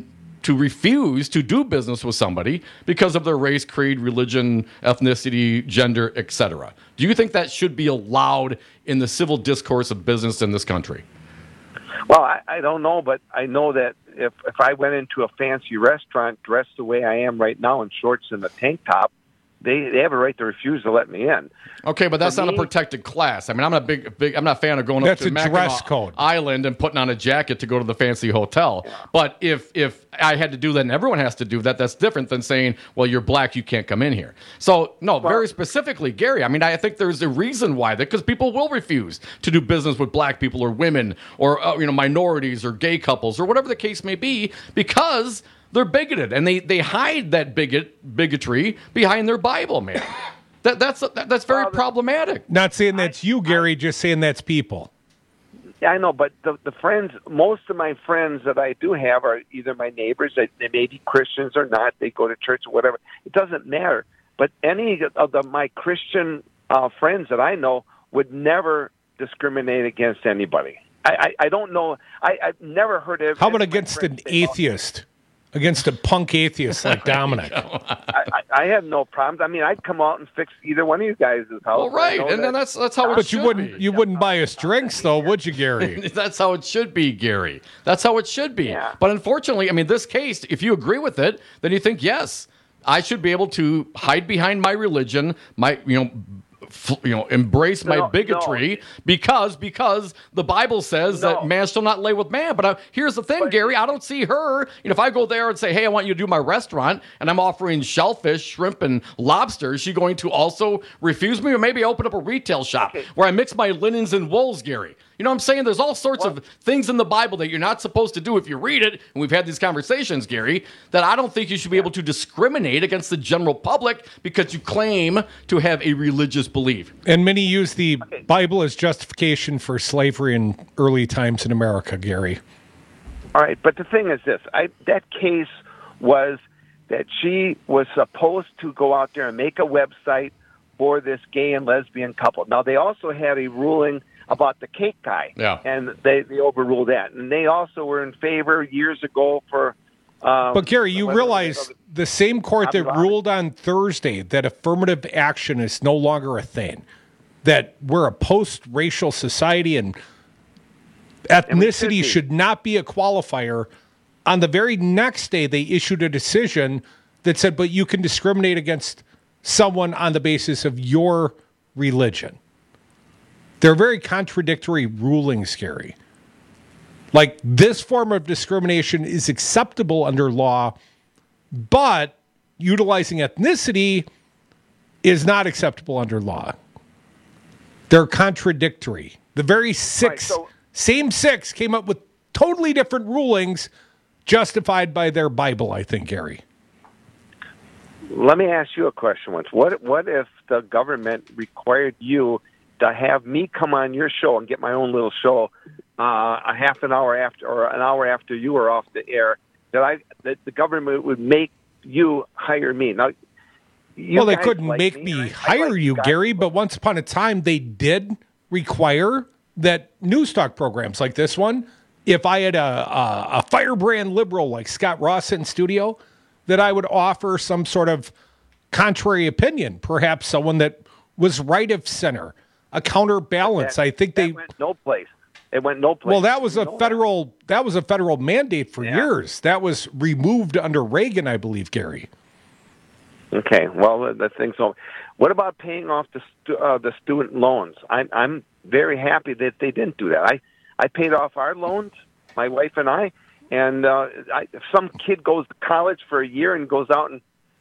to refuse to do business with somebody because of their race, creed, religion, ethnicity, gender, et cetera? Do you think that should be allowed in the civil discourse of business in this country? Well, I, I don't know, but I know that if if I went into a fancy restaurant dressed the way I am right now in shorts and a tank top, they they have a right to refuse to let me in. Okay, but that's For not me, a protected class. I mean, I'm not a big, big. I'm not a fan of going That's up to a Mackinac dress code. Island and putting on a jacket to go to the fancy hotel. Yeah. But if if I had to do that, and everyone has to do that, that's different than saying, "Well, you're black, you can't come in here." So, no, well, very specifically, Gary. I mean, I think there's a reason why that, because people will refuse to do business with black people or women or uh, you know minorities or gay couples or whatever the case may be, because they're bigoted, and they, they hide that bigot bigotry behind their Bible, man. that that's that, that's very well, problematic. Not saying that's I, you, Gary, I, just saying that's people. Yeah, I know, but the the friends, most of my friends that I do have are either my neighbors, they, they may be Christians or not, they go to church or whatever. It doesn't matter. But any of the, my Christian uh, friends that I know would never discriminate against anybody. I, I, I don't know. I, I've never heard of. How about against an atheist? Against a punk atheist like Dominic. I, I, I have no problems. I mean, I'd come out and fix either one of you guys' house. Well, right, and that. then that's that's how it but should you wouldn't be. you wouldn't buy us drinks though, would you, Gary? That's how it should be, Gary. That's how it should be. Yeah. But unfortunately, I mean, this case, if you agree with it, then you think, yes, I should be able to hide behind my religion, my you know. You know, embrace my no, bigotry no. because because the Bible says no. that man shall not lay with man. But uh, here's the thing, but, Gary. I don't see her. You know, if I go there and say, "Hey, I want you to do my restaurant," and I'm offering shellfish, shrimp, and lobster, is she going to also refuse me, or maybe open up a retail shop okay. where I mix my linens and wools, Gary? You know what I'm saying? There's all sorts well, of things in the Bible that you're not supposed to do if you read it, and we've had these conversations, Gary, that I don't think you should be able to discriminate against the general public because you claim to have a religious belief. And many use the okay. Bible as justification for slavery in early times in America, Gary. All right, but the thing is this. I, that case was that she was supposed to go out there and make a website for this gay and lesbian couple. Now, they also had a ruling about the cake guy, yeah. and they, they overruled that. And they also were in favor years ago for... Um, but, Gary, you realize the, the same court that ruled on Thursday that affirmative action is no longer a thing, that we're a post-racial society and ethnicity and should, should not be a qualifier. On the very next day, they issued a decision that said, but you can discriminate against someone on the basis of your religion. They're very contradictory rulings, Gary. Like, this form of discrimination is acceptable under law, but utilizing ethnicity is not acceptable under law. They're contradictory. The very six, right, so, same six came up with totally different rulings justified by their Bible, I think, Gary. Let me ask you a question once. What, what if the government required you to have me come on your show and get my own little show uh, a half an hour after or an hour after you were off the air, that I that the government would make you hire me? Now, you well, they couldn't like make me, me I, hire I like you, guys. Gary, but once upon a time they did require that news talk programs like this one, if I had a, a, a firebrand liberal like Scott Ross in studio, that I would offer some sort of contrary opinion, perhaps someone that was right of center, a counterbalance. That, I think that they went no place. It went no place. Well, that was a no federal that. that was a federal mandate for yeah. years. That was removed under Reagan, I believe, Gary. Okay, well, the thing's so. What about paying off the stu- uh, the student loans? I'm I'm very happy that they didn't do that. I, I paid off our loans, my wife and I, and uh, I, if some kid goes to college for a year and goes out and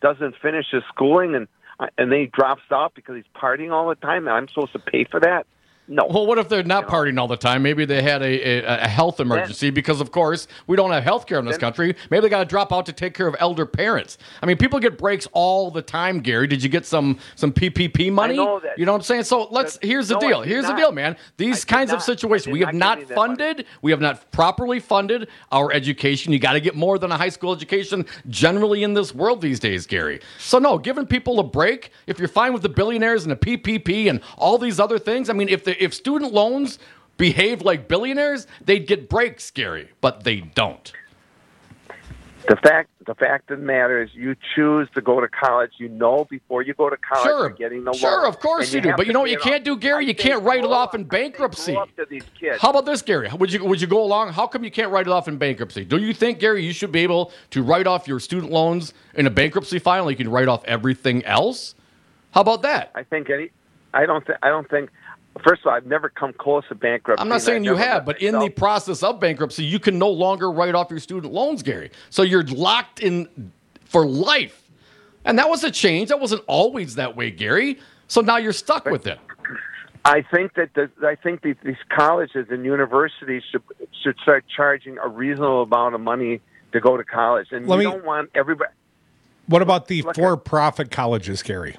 doesn't finish his schooling and and then he drops out because he's partying all the time, and I'm supposed to pay for that? No. Well, what if they're not you know? partying all the time? Maybe they had a, a, a health emergency then, because, of course, we don't have health care in this then, country. Maybe they got to drop out to take care of elder parents. I mean, people get breaks all the time, Gary. Did you get some some P P P money? I know that. You know what I'm saying? So let's. Here's the no, deal. Here's not. the deal, man. These kinds not. of situations, we have not, not funded. We have not properly funded our education. You got to get more than a high school education generally in this world these days, Gary. So no, giving people a break. If you're fine with the billionaires and the P P P and all these other things, I mean, if the if student loans behave like billionaires, they'd get breaks, Gary, but they don't. The fact the fact of the matter is you choose to go to college, you know before you go to college sure. you're getting the loan. Sure, of course you, you do. But you know what you can't do, Gary? I you can't write it off in bankruptcy. Up to these kids. How about this, Gary? Would you would you go along? How come you can't write it off in bankruptcy? Do you think, Gary, you should be able to write off your student loans in a bankruptcy filing like you can write off everything else? How about that? I think any I don't th- I don't think First of all, I've never come close to bankruptcy. I'm not saying you have, but in the process of bankruptcy, you can no longer write off your student loans, Gary. So you're locked in for life. And that was a change. That wasn't always that way, Gary. So now you're stuck but with it. I think that the, I think these, these colleges and universities should should start charging a reasonable amount of money to go to college. And Let we me, don't want everybody. What about the for-profit colleges, Gary?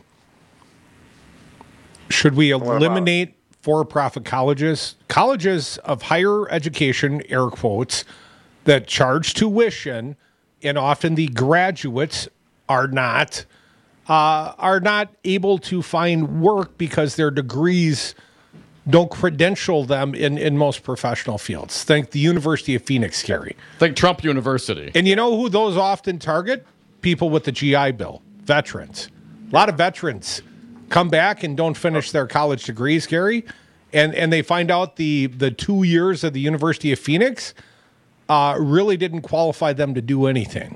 Should we eliminate for-profit colleges, colleges of higher education, air quotes, that charge tuition, and often the graduates are not uh, are not able to find work because their degrees don't credential them in, in most professional fields. Think the University of Phoenix, Gary. Think Trump University. And you know who those often target? People with the G I Bill, veterans. A lot of veterans come back and don't finish their college degrees, Gary, and and they find out the the two years of the University of Phoenix uh, really didn't qualify them to do anything.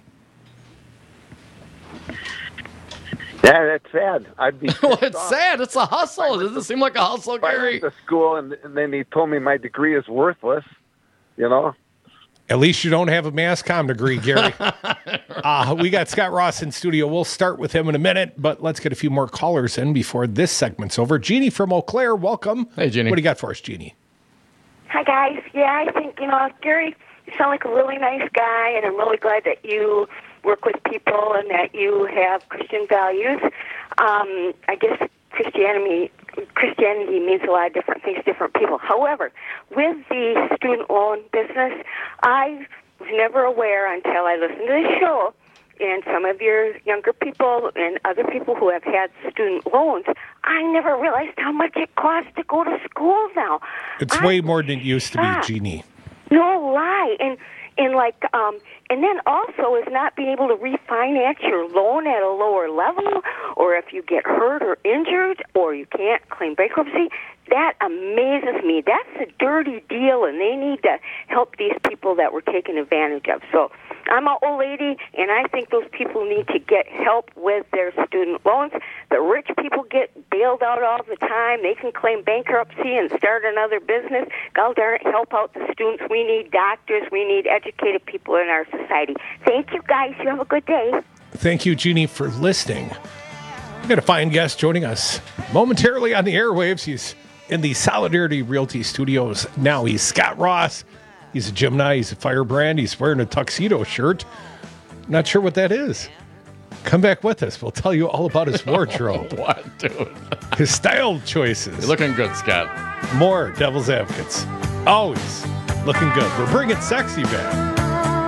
Yeah, that's sad. I'd be well, it's off. sad. It's a hustle. It doesn't seem like a hustle, Gary. I went to school, and, and then he told me my degree is worthless, you know? At least you don't have a mass comm degree, Gary. uh, we got Scott Ross in studio. We'll start with him in a minute, but let's get a few more callers in before this segment's over. Jeannie from Eau Claire, welcome. Hey, Jeannie. What do you got for us, Jeannie? Hi, guys. Yeah, I think, you know, Gary, you sound like a really nice guy, and I'm really glad that you work with people and that you have Christian values. Um, I guess Christianity Christianity means a lot of different things to different people. However, with the student loan business, I was never aware until I listened to the show, and some of your younger people and other people who have had student loans, I never realized how much it costs to go to school now. It's I, way more than it used to be, Jeannie. No lie. And and like um and then also is not being able to refinance your loan at a lower level, or if you get hurt or injured or you can't claim bankruptcy. That amazes me. That's a dirty deal, and they need to help these people that were taken advantage of. So I'm an old lady, and I think those people need to get help with their student loans. The rich people get bailed out all the time. They can claim bankruptcy and start another business. God darn it, help out the students. We need doctors. We need educated people in our society. Thank you, guys. You have a good day. Thank you, Jeannie, for listening. We've got a fine guest joining us momentarily on the airwaves. He's in the Solidarity Realty Studios now. He's Scott Ross. He's a Gemini. He's a firebrand. He's wearing a tuxedo shirt. Not sure what that is. Come back with us. We'll tell you all about his wardrobe. What, dude? His style choices. You're looking good, Scott. More Devil's Advocates. Always looking good. We're bringing sexy back.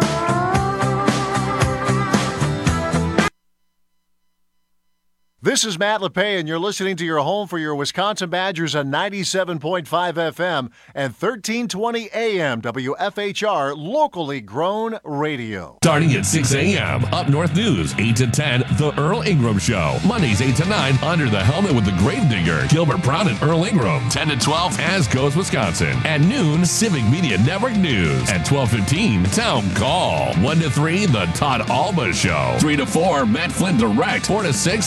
This is Matt LePay, and you're listening to your home for your Wisconsin Badgers on ninety-seven point five F M and thirteen twenty A M W F H R, locally grown radio. Starting at six A M, Up North News, eight to ten, The Earl Ingram Show. Mondays, eight to nine, Under the Helmet with the Gravedigger, Gilbert Brown and Earl Ingram. ten to twelve, As Goes Wisconsin. At noon, Civic Media Network News. At twelve fifteen, Town Call. one to three, The Todd Alba Show. three to four, Matt Flynn Direct. four to six, The Devil's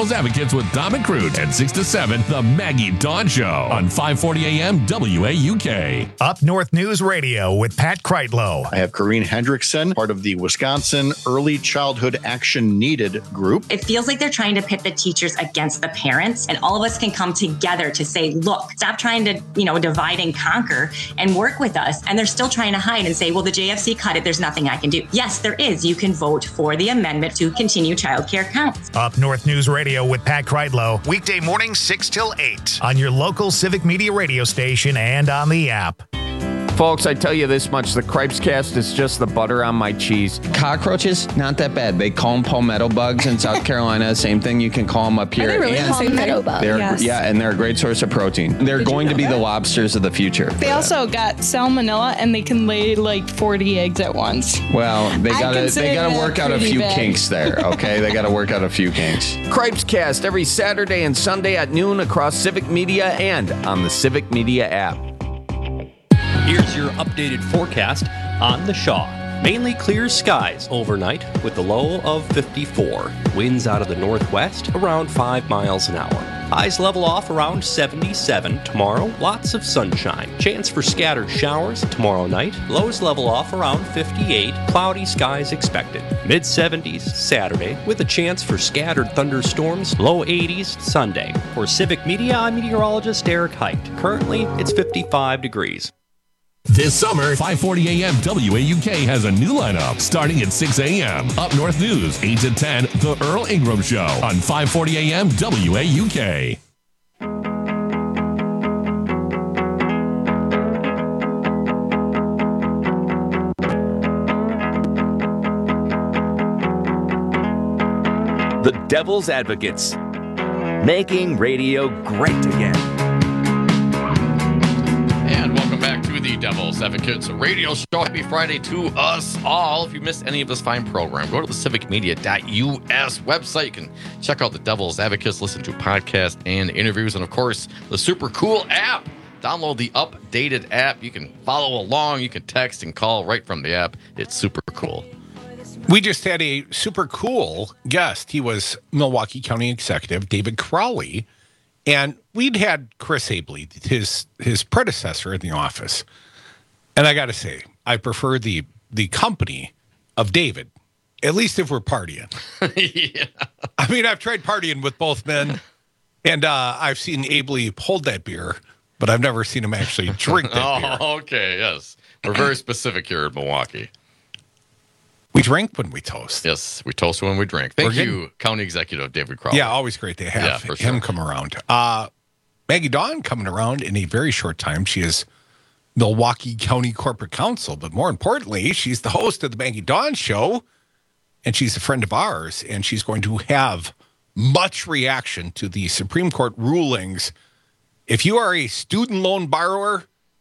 Devil's Advocates with Dom and Crude at six to seven, The Maggie Dawn Show on five forty A M W A U K. Up North News Radio with Pat Kreitlow. I have Corrine Hendrickson, part of the Wisconsin Early Childhood Action Needed group. It feels like they're trying to pit the teachers against the parents, and all of us can come together to say, look, stop trying to, you know, divide and conquer and work with us. And they're still trying to hide and say, well, the J F C cut it. There's nothing I can do. Yes, there is. You can vote for the amendment to continue childcare counts. Up North News Radio with Pat Kreitlow. Weekday mornings six till eight on your local Civic Media radio station and on the app. Folks, I tell you this much, the Cripes Cast is just the butter on my cheese. Cockroaches, not that bad. They call them palmetto bugs in South Carolina. Same thing you can call them up here. Are they really and palmetto bugs? Yes. Yeah, and they're a great source of protein. They're Did going you to be know the that? lobsters of the future. They also got salmonella, and they can lay like forty eggs at once. Well, they I gotta consider they gotta that work out a pretty few bad. kinks there, okay? They gotta work out a few kinks. Cripes Cast every Saturday and Sunday at noon across Civic Media and on the Civic Media app. Here's your updated forecast on the Shaw. Mainly clear skies overnight with a low of fifty-four. Winds out of the northwest around five miles an hour. Highs level off around seventy-seven tomorrow. Lots of sunshine. Chance for scattered showers tomorrow night. Lows level off around fifty-eight. Cloudy skies expected. mid seventies Saturday with a chance for scattered thunderstorms. Low eighties Sunday. For Civic Media, I'm meteorologist Eric Height. Currently, it's fifty-five degrees. This summer, five forty A M W A U K has a new lineup starting at six A M Up North News, eight to ten, The Earl Ingram Show on five forty A M W A U K. The Devil's Advocates, making radio great again. And welcome back to the Devil's Advocates radio show. Happy Friday to us all. If you missed any of this fine program, go to the civic media dot U S website. You can check out the Devil's Advocates, listen to podcasts and interviews, and of course, the super cool app. Download the updated app. You can follow along. You can text and call right from the app. It's super cool. We just had a super cool guest. He was Milwaukee County Executive David Crowley. And we'd had Chris Abley, his his predecessor in the office. And I got to say, I prefer the the company of David, at least if we're partying. Yeah. I mean, I've tried partying with both men, and uh, I've seen Abley hold that beer, but I've never seen him actually drink that oh, beer. Okay, yes. We're very specific here in Milwaukee. We drink when we toast. Yes, we toast when we drink. Thank We're you, getting- County Executive David Crowley. Yeah, always great to have Yeah, for him sure. come around. Uh, Maggie Dawn coming around in a very short time. She is Milwaukee County Corporate Counsel, but more importantly, she's the host of the Maggie Dawn Show, and she's a friend of ours, and she's going to have much reaction to the Supreme Court rulings. If you are a student loan borrower,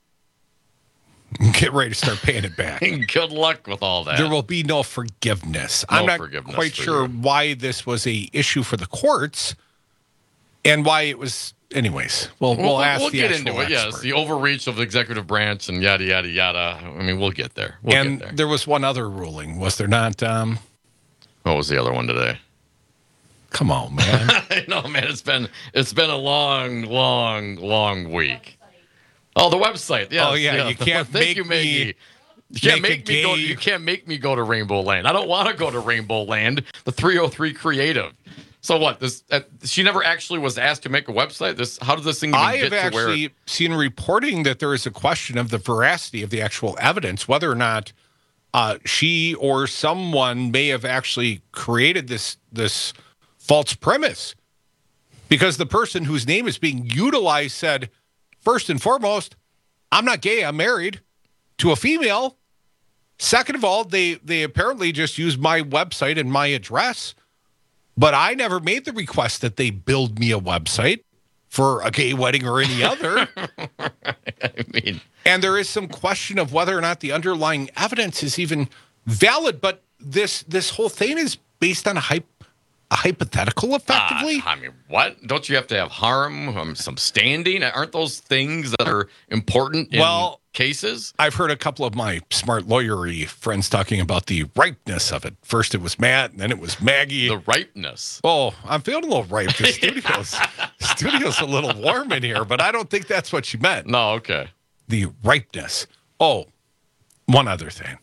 get ready to start paying it back. Good luck with all that. There will be no forgiveness. No I'm not forgiveness quite for sure you. why this was a issue for the courts and why it was. Anyways, we'll we'll, We'll, ask we'll the get actual into it. Yes, expert. the overreach of the executive branch and yada yada yada. I mean, we'll get there. We'll and get there. there was one other ruling, was there not? Um, What was the other one today? come on, man. I know, man. It's been it's been a long, long, long week. Oh, the website. Yes, Oh, yeah, you can't Thank make you, me Maggie. You can't make make, a me go. gay- You can't make me go to Rainbow Land. I don't want to go to Rainbow Land. The three oh three Creative. So what? This uh, she never actually was asked to make a website. This how did this thing even I get have to where? actually seen reporting that there is a question of the veracity of the actual evidence, whether or not uh, she or someone may have actually created this this false premise. Because the person whose name is being utilized said, first and foremost, I'm not gay, I'm married to a female. Second of all, they they apparently just used my website and my address. But I never made the request that they build me a website for a gay wedding or any other. I mean, and there is some question of whether or not the underlying evidence is even valid. But this this whole thing is based on a, hype, a hypothetical, effectively. Uh, I mean, what? Don't you have to have harm, um, some standing? Aren't those things that are important in Well, cases. I've heard a couple of my smart lawyery friends talking about the ripeness of it. First it was Matt, and then it was Maggie. The ripeness. Oh, I'm feeling a little ripe. The studio's, studio's a little warm in here, but I don't think that's what she meant. No, okay. The ripeness. Oh, one other thing.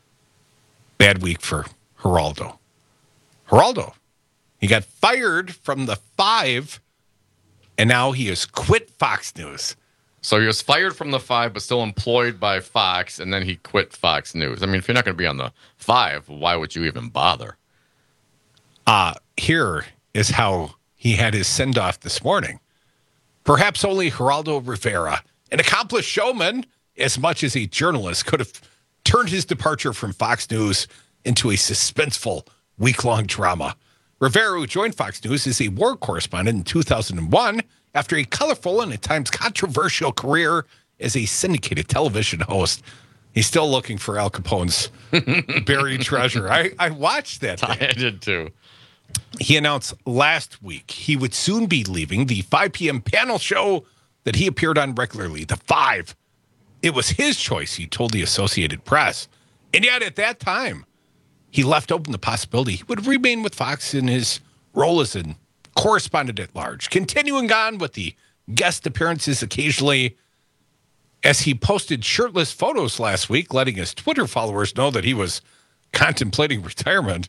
Bad week for Geraldo. Geraldo. He got fired from the Five, and now he has quit Fox News. So he was fired from the Five, but still employed by Fox, and then he quit Fox News. I mean, if you're not going to be on the Five, why would you even bother? Uh, here is how he had his send-off this morning. Perhaps only Geraldo Rivera, an accomplished showman, as much as a journalist, could have turned his departure from Fox News into a suspenseful week-long drama. Rivera, who joined Fox News as a war correspondent in two thousand one, after a colorful and at times controversial career as a syndicated television host. He's still looking for Al Capone's buried treasure. I, I watched that thing. I did too. He announced last week he would soon be leaving the five p.m. panel show that he appeared on regularly, The Five. It was his choice, he told the Associated Press. And yet at that time, he left open the possibility he would remain with Fox in his role as a correspondent at large, continuing on with the guest appearances occasionally, as he posted shirtless photos last week, letting his Twitter followers know that he was contemplating retirement.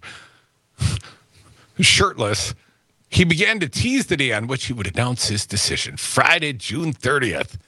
Shirtless, he began to tease the day on which he would announce his decision, Friday, June thirtieth.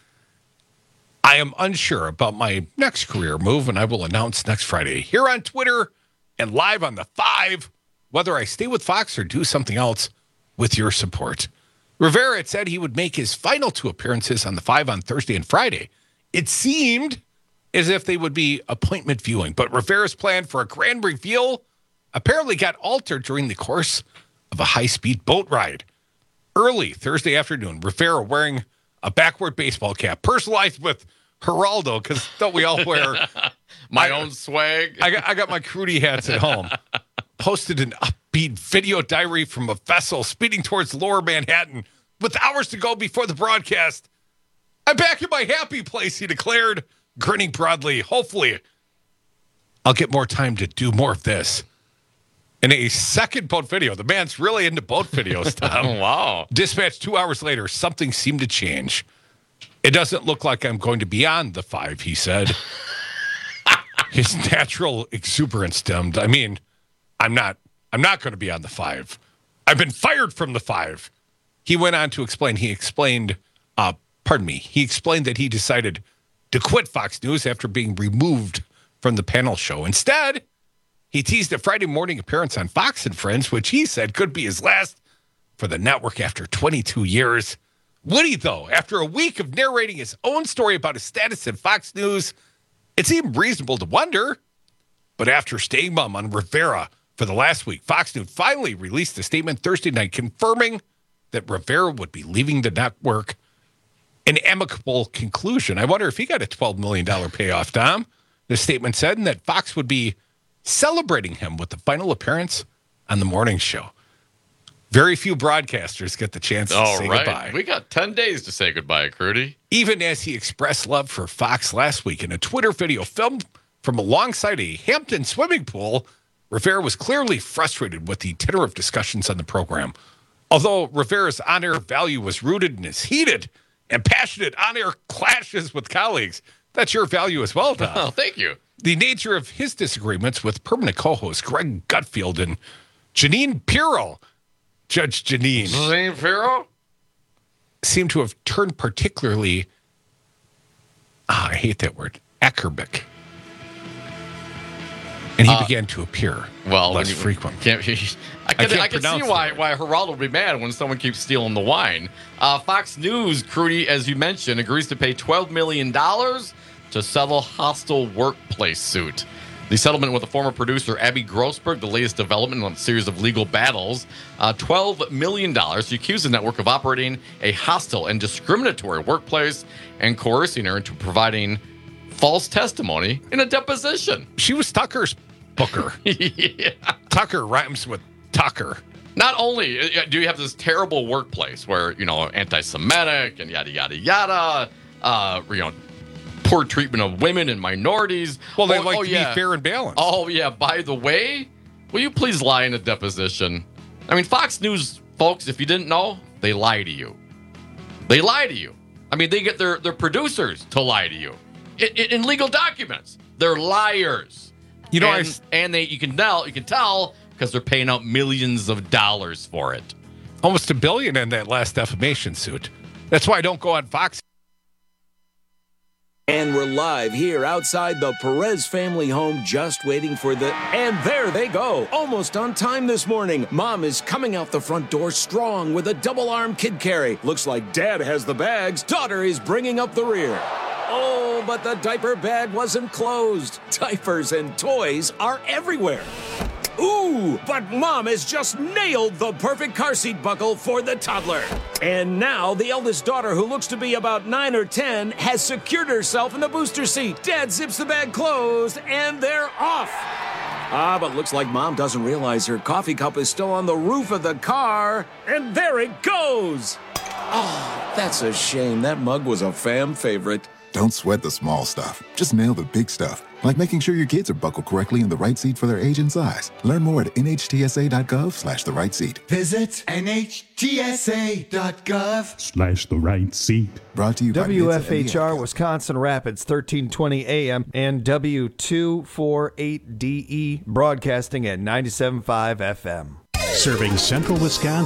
I am unsure about my next career move, and I will announce next Friday here on Twitter and live on the Five, whether I stay with Fox or do something else with your support. Rivera had said he would make his final two appearances on the Five on Thursday and Friday. It seemed as if they would be appointment viewing, but Rivera's plan for a grand reveal apparently got altered during the course of a high-speed boat ride. Early Thursday afternoon, Rivera wearing a backward baseball cap, personalized with Geraldo, because don't we all wear my I, own swag? I got, I got my Crudy hats at home. Posted an upbeat video diary from a vessel speeding towards Lower Manhattan with hours to go before the broadcast. I'm back in my happy place, he declared, grinning broadly. Hopefully, I'll get more time to do more of this. In a second boat video, the man's really into boat videos, Tom. Wow. Dispatched two hours later, something seemed to change. It doesn't look like I'm going to be on the Five, he said. His natural exuberance stemmed. I mean, I'm not I'm not going to be on the Five. I've been fired from the Five. He went on to explain. He explained, uh, pardon me, he explained that he decided to quit Fox News after being removed from the panel show. Instead, he teased a Friday morning appearance on Fox and Friends, which he said could be his last for the network after twenty-two years. Woody, though, after a week of narrating his own story about his status at Fox News, it seemed reasonable to wonder. But after staying mum on Rivera for the last week, Fox News finally released a statement Thursday night confirming that Rivera would be leaving the network. An amicable conclusion. I wonder if he got a twelve million dollars payoff, Tom. The statement said, and that Fox would be celebrating him with the final appearance on the morning show. Very few broadcasters get the chance to All say right. goodbye. We got ten days to say goodbye, Crudy. Even as he expressed love for Fox last week in a Twitter video filmed from alongside a Hampton swimming pool, Rivera was clearly frustrated with the tenor of discussions on the program. Although Rivera's on-air value was rooted in his heated and passionate on-air clashes with colleagues, that's your value as well, Tom. Oh, thank you. The nature of his disagreements with permanent co-hosts Greg Gutfield and Janine Pirro, Judge Janine, Janine Pirro, seemed to have turned particularly, ah, I hate that word, acerbic. And he uh, began to appear well, less when you, frequent. Can't, I can, I can't I can see pronounce why, why Geraldo would be mad when someone keeps stealing the wine. Uh, Fox News, Crudy, as you mentioned, agrees to pay twelve million dollars to settle hostile workplace suit. The settlement with the former producer Abby Grossberg, the latest development in a series of legal battles, uh, twelve million dollars to accuse the network of operating a hostile and discriminatory workplace and coercing her into providing false testimony in a deposition. She was Tucker's booker. Yeah. Tucker rhymes with Tucker. Not only do you have this terrible workplace where, you know, anti-Semitic and yada, yada, yada, uh, you know, poor treatment of women and minorities. Well, they oh, like oh, to yeah. be fair and balanced. Oh, yeah. By the way, will you please lie in a deposition? I mean, Fox News, folks, if you didn't know, they lie to you. They lie to you. I mean, they get their, their producers to lie to you. In, in, in legal documents, they're liars. You know, and, I, and they you can tell you can tell because they're paying out millions of dollars for it. Almost a billion in that last defamation suit. That's why I don't go on Fox. And we're live here outside the Perez family home, just waiting for the... And there they go, almost on time this morning. Mom is coming out the front door strong with a double-arm kid carry. Looks like Dad has the bags. Daughter is bringing up the rear. Oh, but the diaper bag wasn't closed. Diapers and toys are everywhere. Ooh, but Mom has just nailed the perfect car seat buckle for the toddler. And now the eldest daughter, who looks to be about nine or ten, has secured herself in the booster seat. Dad zips the bag closed, and they're off. Ah, but looks like Mom doesn't realize her coffee cup is still on the roof of the car. And there it goes. Oh, that's a shame. That mug was a fam favorite. Don't sweat the small stuff. Just nail the big stuff, like making sure your kids are buckled correctly in the right seat for their age and size. Learn more at nhtsa.gov slash the right seat. Visit nhtsa.gov Slash the right seat. Brought to you by W F H R Wisconsin Rapids, thirteen twenty A M and W two forty-eight D E, broadcasting at ninety-seven point five F M. Serving Central Wisconsin.